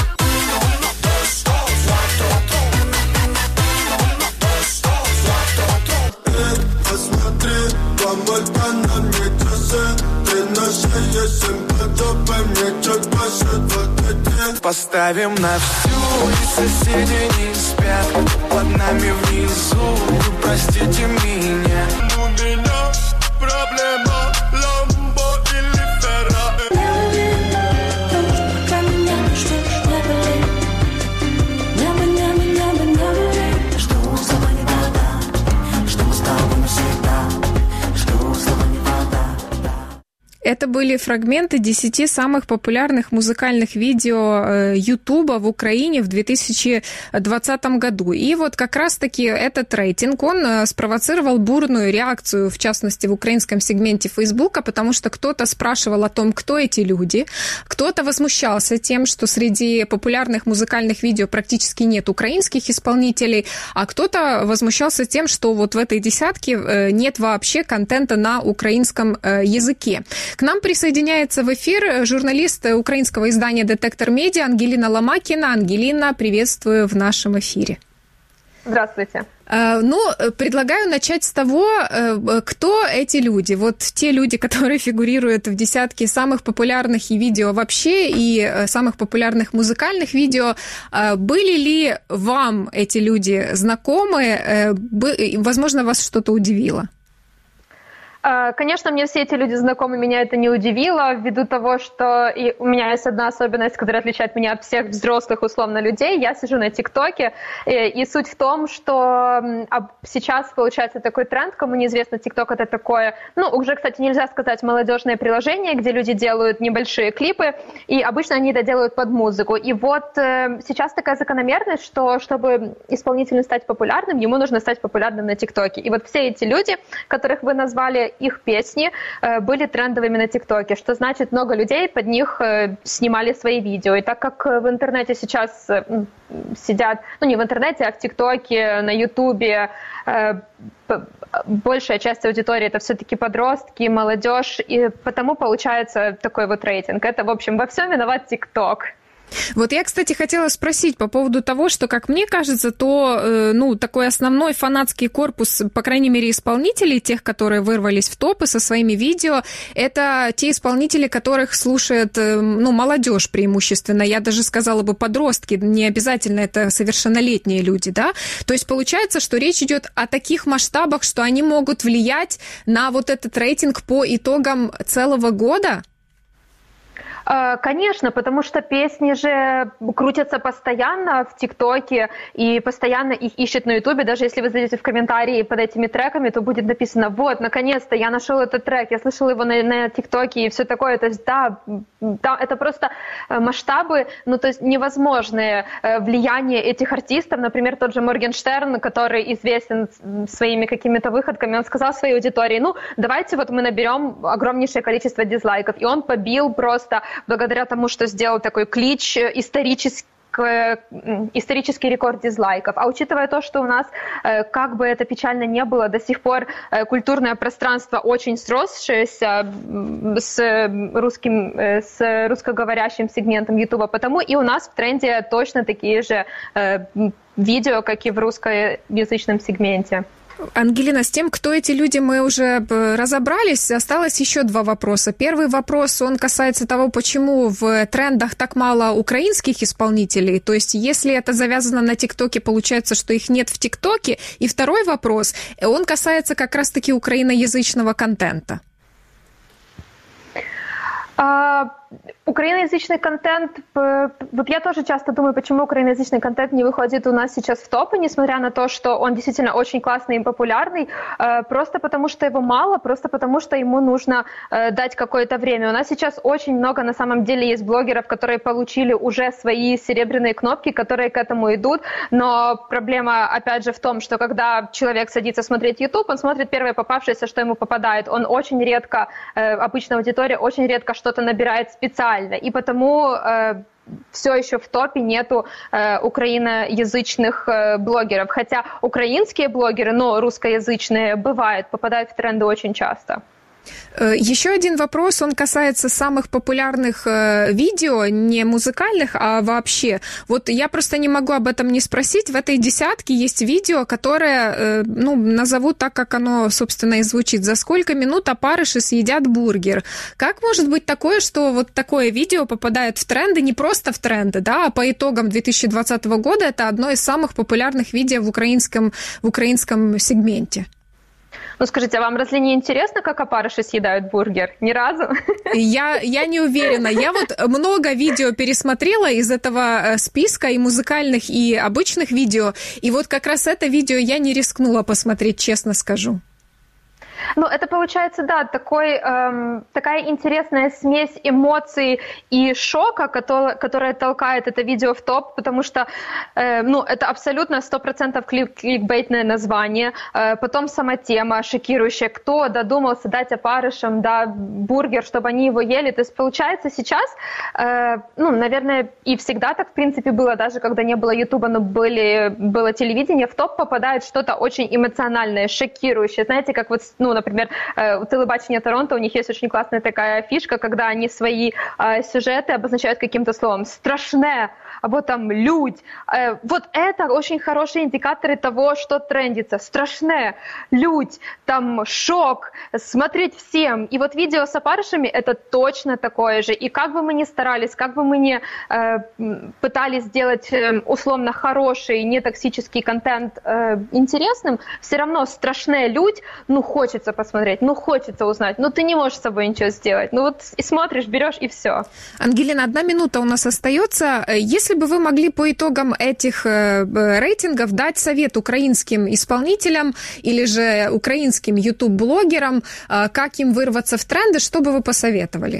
Посмотри, помоль-ка на мне часы. Ты на шее, 7 годов, мне чуть больше 20. Поставим на всю, и соседи не спят. Под нами внизу, простите меня. У меня проблема, ламбо или Феррари. Жду слова никогда, что мы с тобой навсегда. Жду слова никогда. Это были фрагменты 10 самых популярных музыкальных видео Ютуба в Украине в 2020 году. И вот как раз-таки этот рейтинг, он спровоцировал бурную реакцию, в частности, в украинском сегменте Фейсбука, потому что кто-то спрашивал о том, кто эти люди, кто-то возмущался тем, что среди популярных музыкальных видео практически нет украинских исполнителей, а кто-то возмущался тем, что вот в этой десятке нет вообще контента на украинском языке. К нам присоединяется в эфир журналист украинского издания «Детектор Медиа» Ангелина Ломакина. Ангелина, приветствую в нашем эфире. Здравствуйте. Ну, предлагаю начать с того, кто эти люди. Вот те люди, которые фигурируют в десятке самых популярных и видео вообще, и самых популярных музыкальных видео. Были ли вам эти люди знакомы? Возможно, вас что-то удивило? Конечно, мне все эти люди знакомы, меня это не удивило, ввиду того, что и у меня есть одна особенность, которая отличает меня от всех взрослых, условно, людей. Я сижу на ТикТоке, и суть в том, что сейчас получается такой тренд, кому неизвестно, ТикТок — это такое, ну, уже, кстати, нельзя сказать молодежное приложение, где люди делают небольшие клипы, и обычно они это делают под музыку. И вот сейчас такая закономерность, что чтобы исполнителю стать популярным, ему нужно стать популярным на ТикТоке. И вот все эти люди, которых вы назвали, их песни были трендовыми на ТикТоке, что значит, много людей под них снимали свои видео. И так как в интернете сейчас сидят, ну не в интернете, а в ТикТоке, на Ютубе, большая часть аудитории это все-таки подростки, молодежь, и потому получается такой вот рейтинг. Это, в общем, во всем виноват ТикТок. Вот я, кстати, хотела спросить по поводу того, что, как мне кажется, то, такой основной фанатский корпус, по крайней мере, исполнителей, тех, которые вырвались в топы со своими видео, это те исполнители, которых слушает, молодежь преимущественно. Я даже сказала бы подростки, не обязательно это совершеннолетние люди, да? То есть получается, что речь идет о таких масштабах, что они могут влиять на вот этот рейтинг по итогам целого года? Конечно, потому что песни же крутятся постоянно в ТикТоке и постоянно их ищут на Ютубе. Даже если вы зайдете в комментарии под этими треками, то будет написано: вот, наконец-то я нашел этот трек, я слышал его на ТикТоке и все такое. То есть да, это просто масштабы, то есть невозможное влияние этих артистов. Например, тот же Моргенштерн, который известен своими какими-то выходками, он сказал своей аудитории: давайте вот мы наберем огромнейшее количество дизлайков. И он побил просто, благодаря тому, что сделал такой клич, исторический рекорд дизлайков. А учитывая то, что у нас, как бы это печально не было, до сих пор культурное пространство очень сросшееся с русскоговорящим сегментом Ютуба, потому и у нас в тренде точно такие же видео, как и в русскоязычном сегменте. Ангелина, с тем, кто эти люди, мы уже разобрались. Осталось еще два вопроса. Первый вопрос, он касается того, почему в трендах так мало украинских исполнителей. То есть, если это завязано на ТикТоке, получается, что их нет в ТикТоке. И второй вопрос, он касается как раз-таки украиноязычного контента. Украиноязычный контент, вот я тоже часто думаю, почему украиноязычный контент не выходит у нас сейчас в топы, несмотря на то, что он действительно очень классный и популярный, просто потому что его мало, просто потому что ему нужно дать какое-то время. У нас сейчас очень много на самом деле есть блогеров, которые получили уже свои серебряные кнопки, которые к этому идут, но проблема опять же в том, что когда человек садится смотреть YouTube, он смотрит первое попавшееся, что ему попадает, он очень редко, обычная аудитория очень редко что-то набирает специально, и потому все еще в топе нету украиноязычных блогеров, хотя украинские блогеры, но русскоязычные бывают, попадают в тренды очень часто. Еще один вопрос, он касается самых популярных видео, не музыкальных, а вообще. Вот я просто не могу об этом не спросить. В этой десятке есть видео, которое, назову так, как оно, собственно, и звучит. За сколько минут опарыши съедят бургер? Как может быть такое, что вот такое видео попадает в тренды, не просто в тренды, да, а по итогам 2020 года это одно из самых популярных видео в украинском сегменте? Скажите, а вам разве не интересно, как опарыши съедают бургер? Ни разу? Я не уверена. Я вот много видео пересмотрела из этого списка, и музыкальных, и обычных видео, и вот как раз это видео я не рискнула посмотреть, честно скажу. Это получается, да, такая интересная смесь эмоций и шока, которая толкает это видео в топ, потому что, это абсолютно 100% кликбейтное название, потом сама тема шокирующая, кто додумался дать опарышам, бургер, чтобы они его ели, то есть получается сейчас, наверное, и всегда так в принципе было, даже когда не было Ютуба, но было телевидение, в топ попадает что-то очень эмоциональное, шокирующее, знаете, как вот, например, у телебачения Торонто у них есть очень классная такая фишка, когда они свои сюжеты обозначают каким-то словом «страшне», або там «людь». Вот это очень хорошие индикаторы того, что трендится. «Страшне», «людь», там «шок», «смотреть всем». И вот видео с опарышами – это точно такое же. И как бы мы ни старались, как бы мы ни пытались сделать условно хороший, нетоксический контент интересным, все равно «страшне», «людь», хочется посмотреть, хочется узнать, ты не можешь с собой ничего сделать. И смотришь, берешь и все. Ангелина, 1 минута у нас остается. Если бы вы могли по итогам этих рейтингов дать совет украинским исполнителям или же украинским YouTube-блогерам, как им вырваться в тренды, что бы вы посоветовали?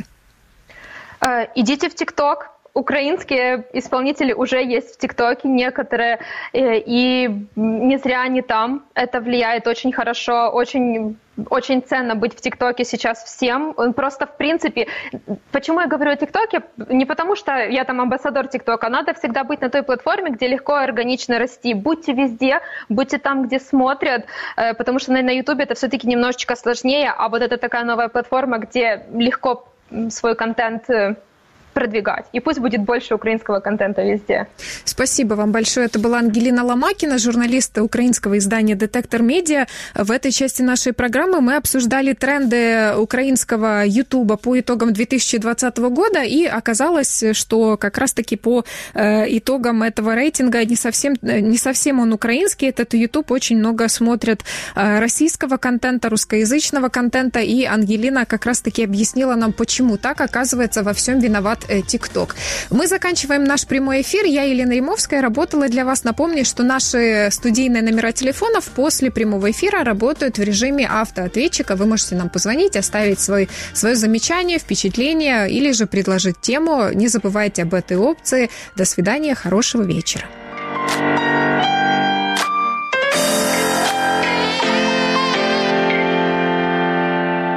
Идите в ТикТок. Украинские исполнители уже есть в ТикТоке, некоторые, и не зря они там. Это влияет очень хорошо, очень очень ценно быть в ТикТоке сейчас всем. Он просто, в принципе... Почему я говорю о ТикТоке? Не потому, что я там амбассадор ТикТока. Надо всегда быть на той платформе, где легко и органично расти. Будьте везде, будьте там, где смотрят, потому что на Ютубе это все-таки немножечко сложнее, а вот это такая новая платформа, где легко свой контент продвигать. И пусть будет больше украинского контента везде. Спасибо вам большое. Это была Ангелина Ломакина, журналист украинского издания «Детектор Медиа». В этой части нашей программы мы обсуждали тренды украинского Ютуба по итогам 2020 года, и оказалось, что как раз-таки по итогам этого рейтинга не совсем он украинский. Этот Ютуб очень много смотрят российского контента, русскоязычного контента, и Ангелина как раз-таки объяснила нам, почему так. Оказывается, во всем виноват ТикТок. Мы заканчиваем наш прямой эфир. Я, Елена Римовская, работала для вас. Напомню, что наши студийные номера телефонов после прямого эфира работают в режиме автоответчика. Вы можете нам позвонить, оставить свое замечание, впечатление или же предложить тему. Не забывайте об этой опции. До свидания, хорошего вечера.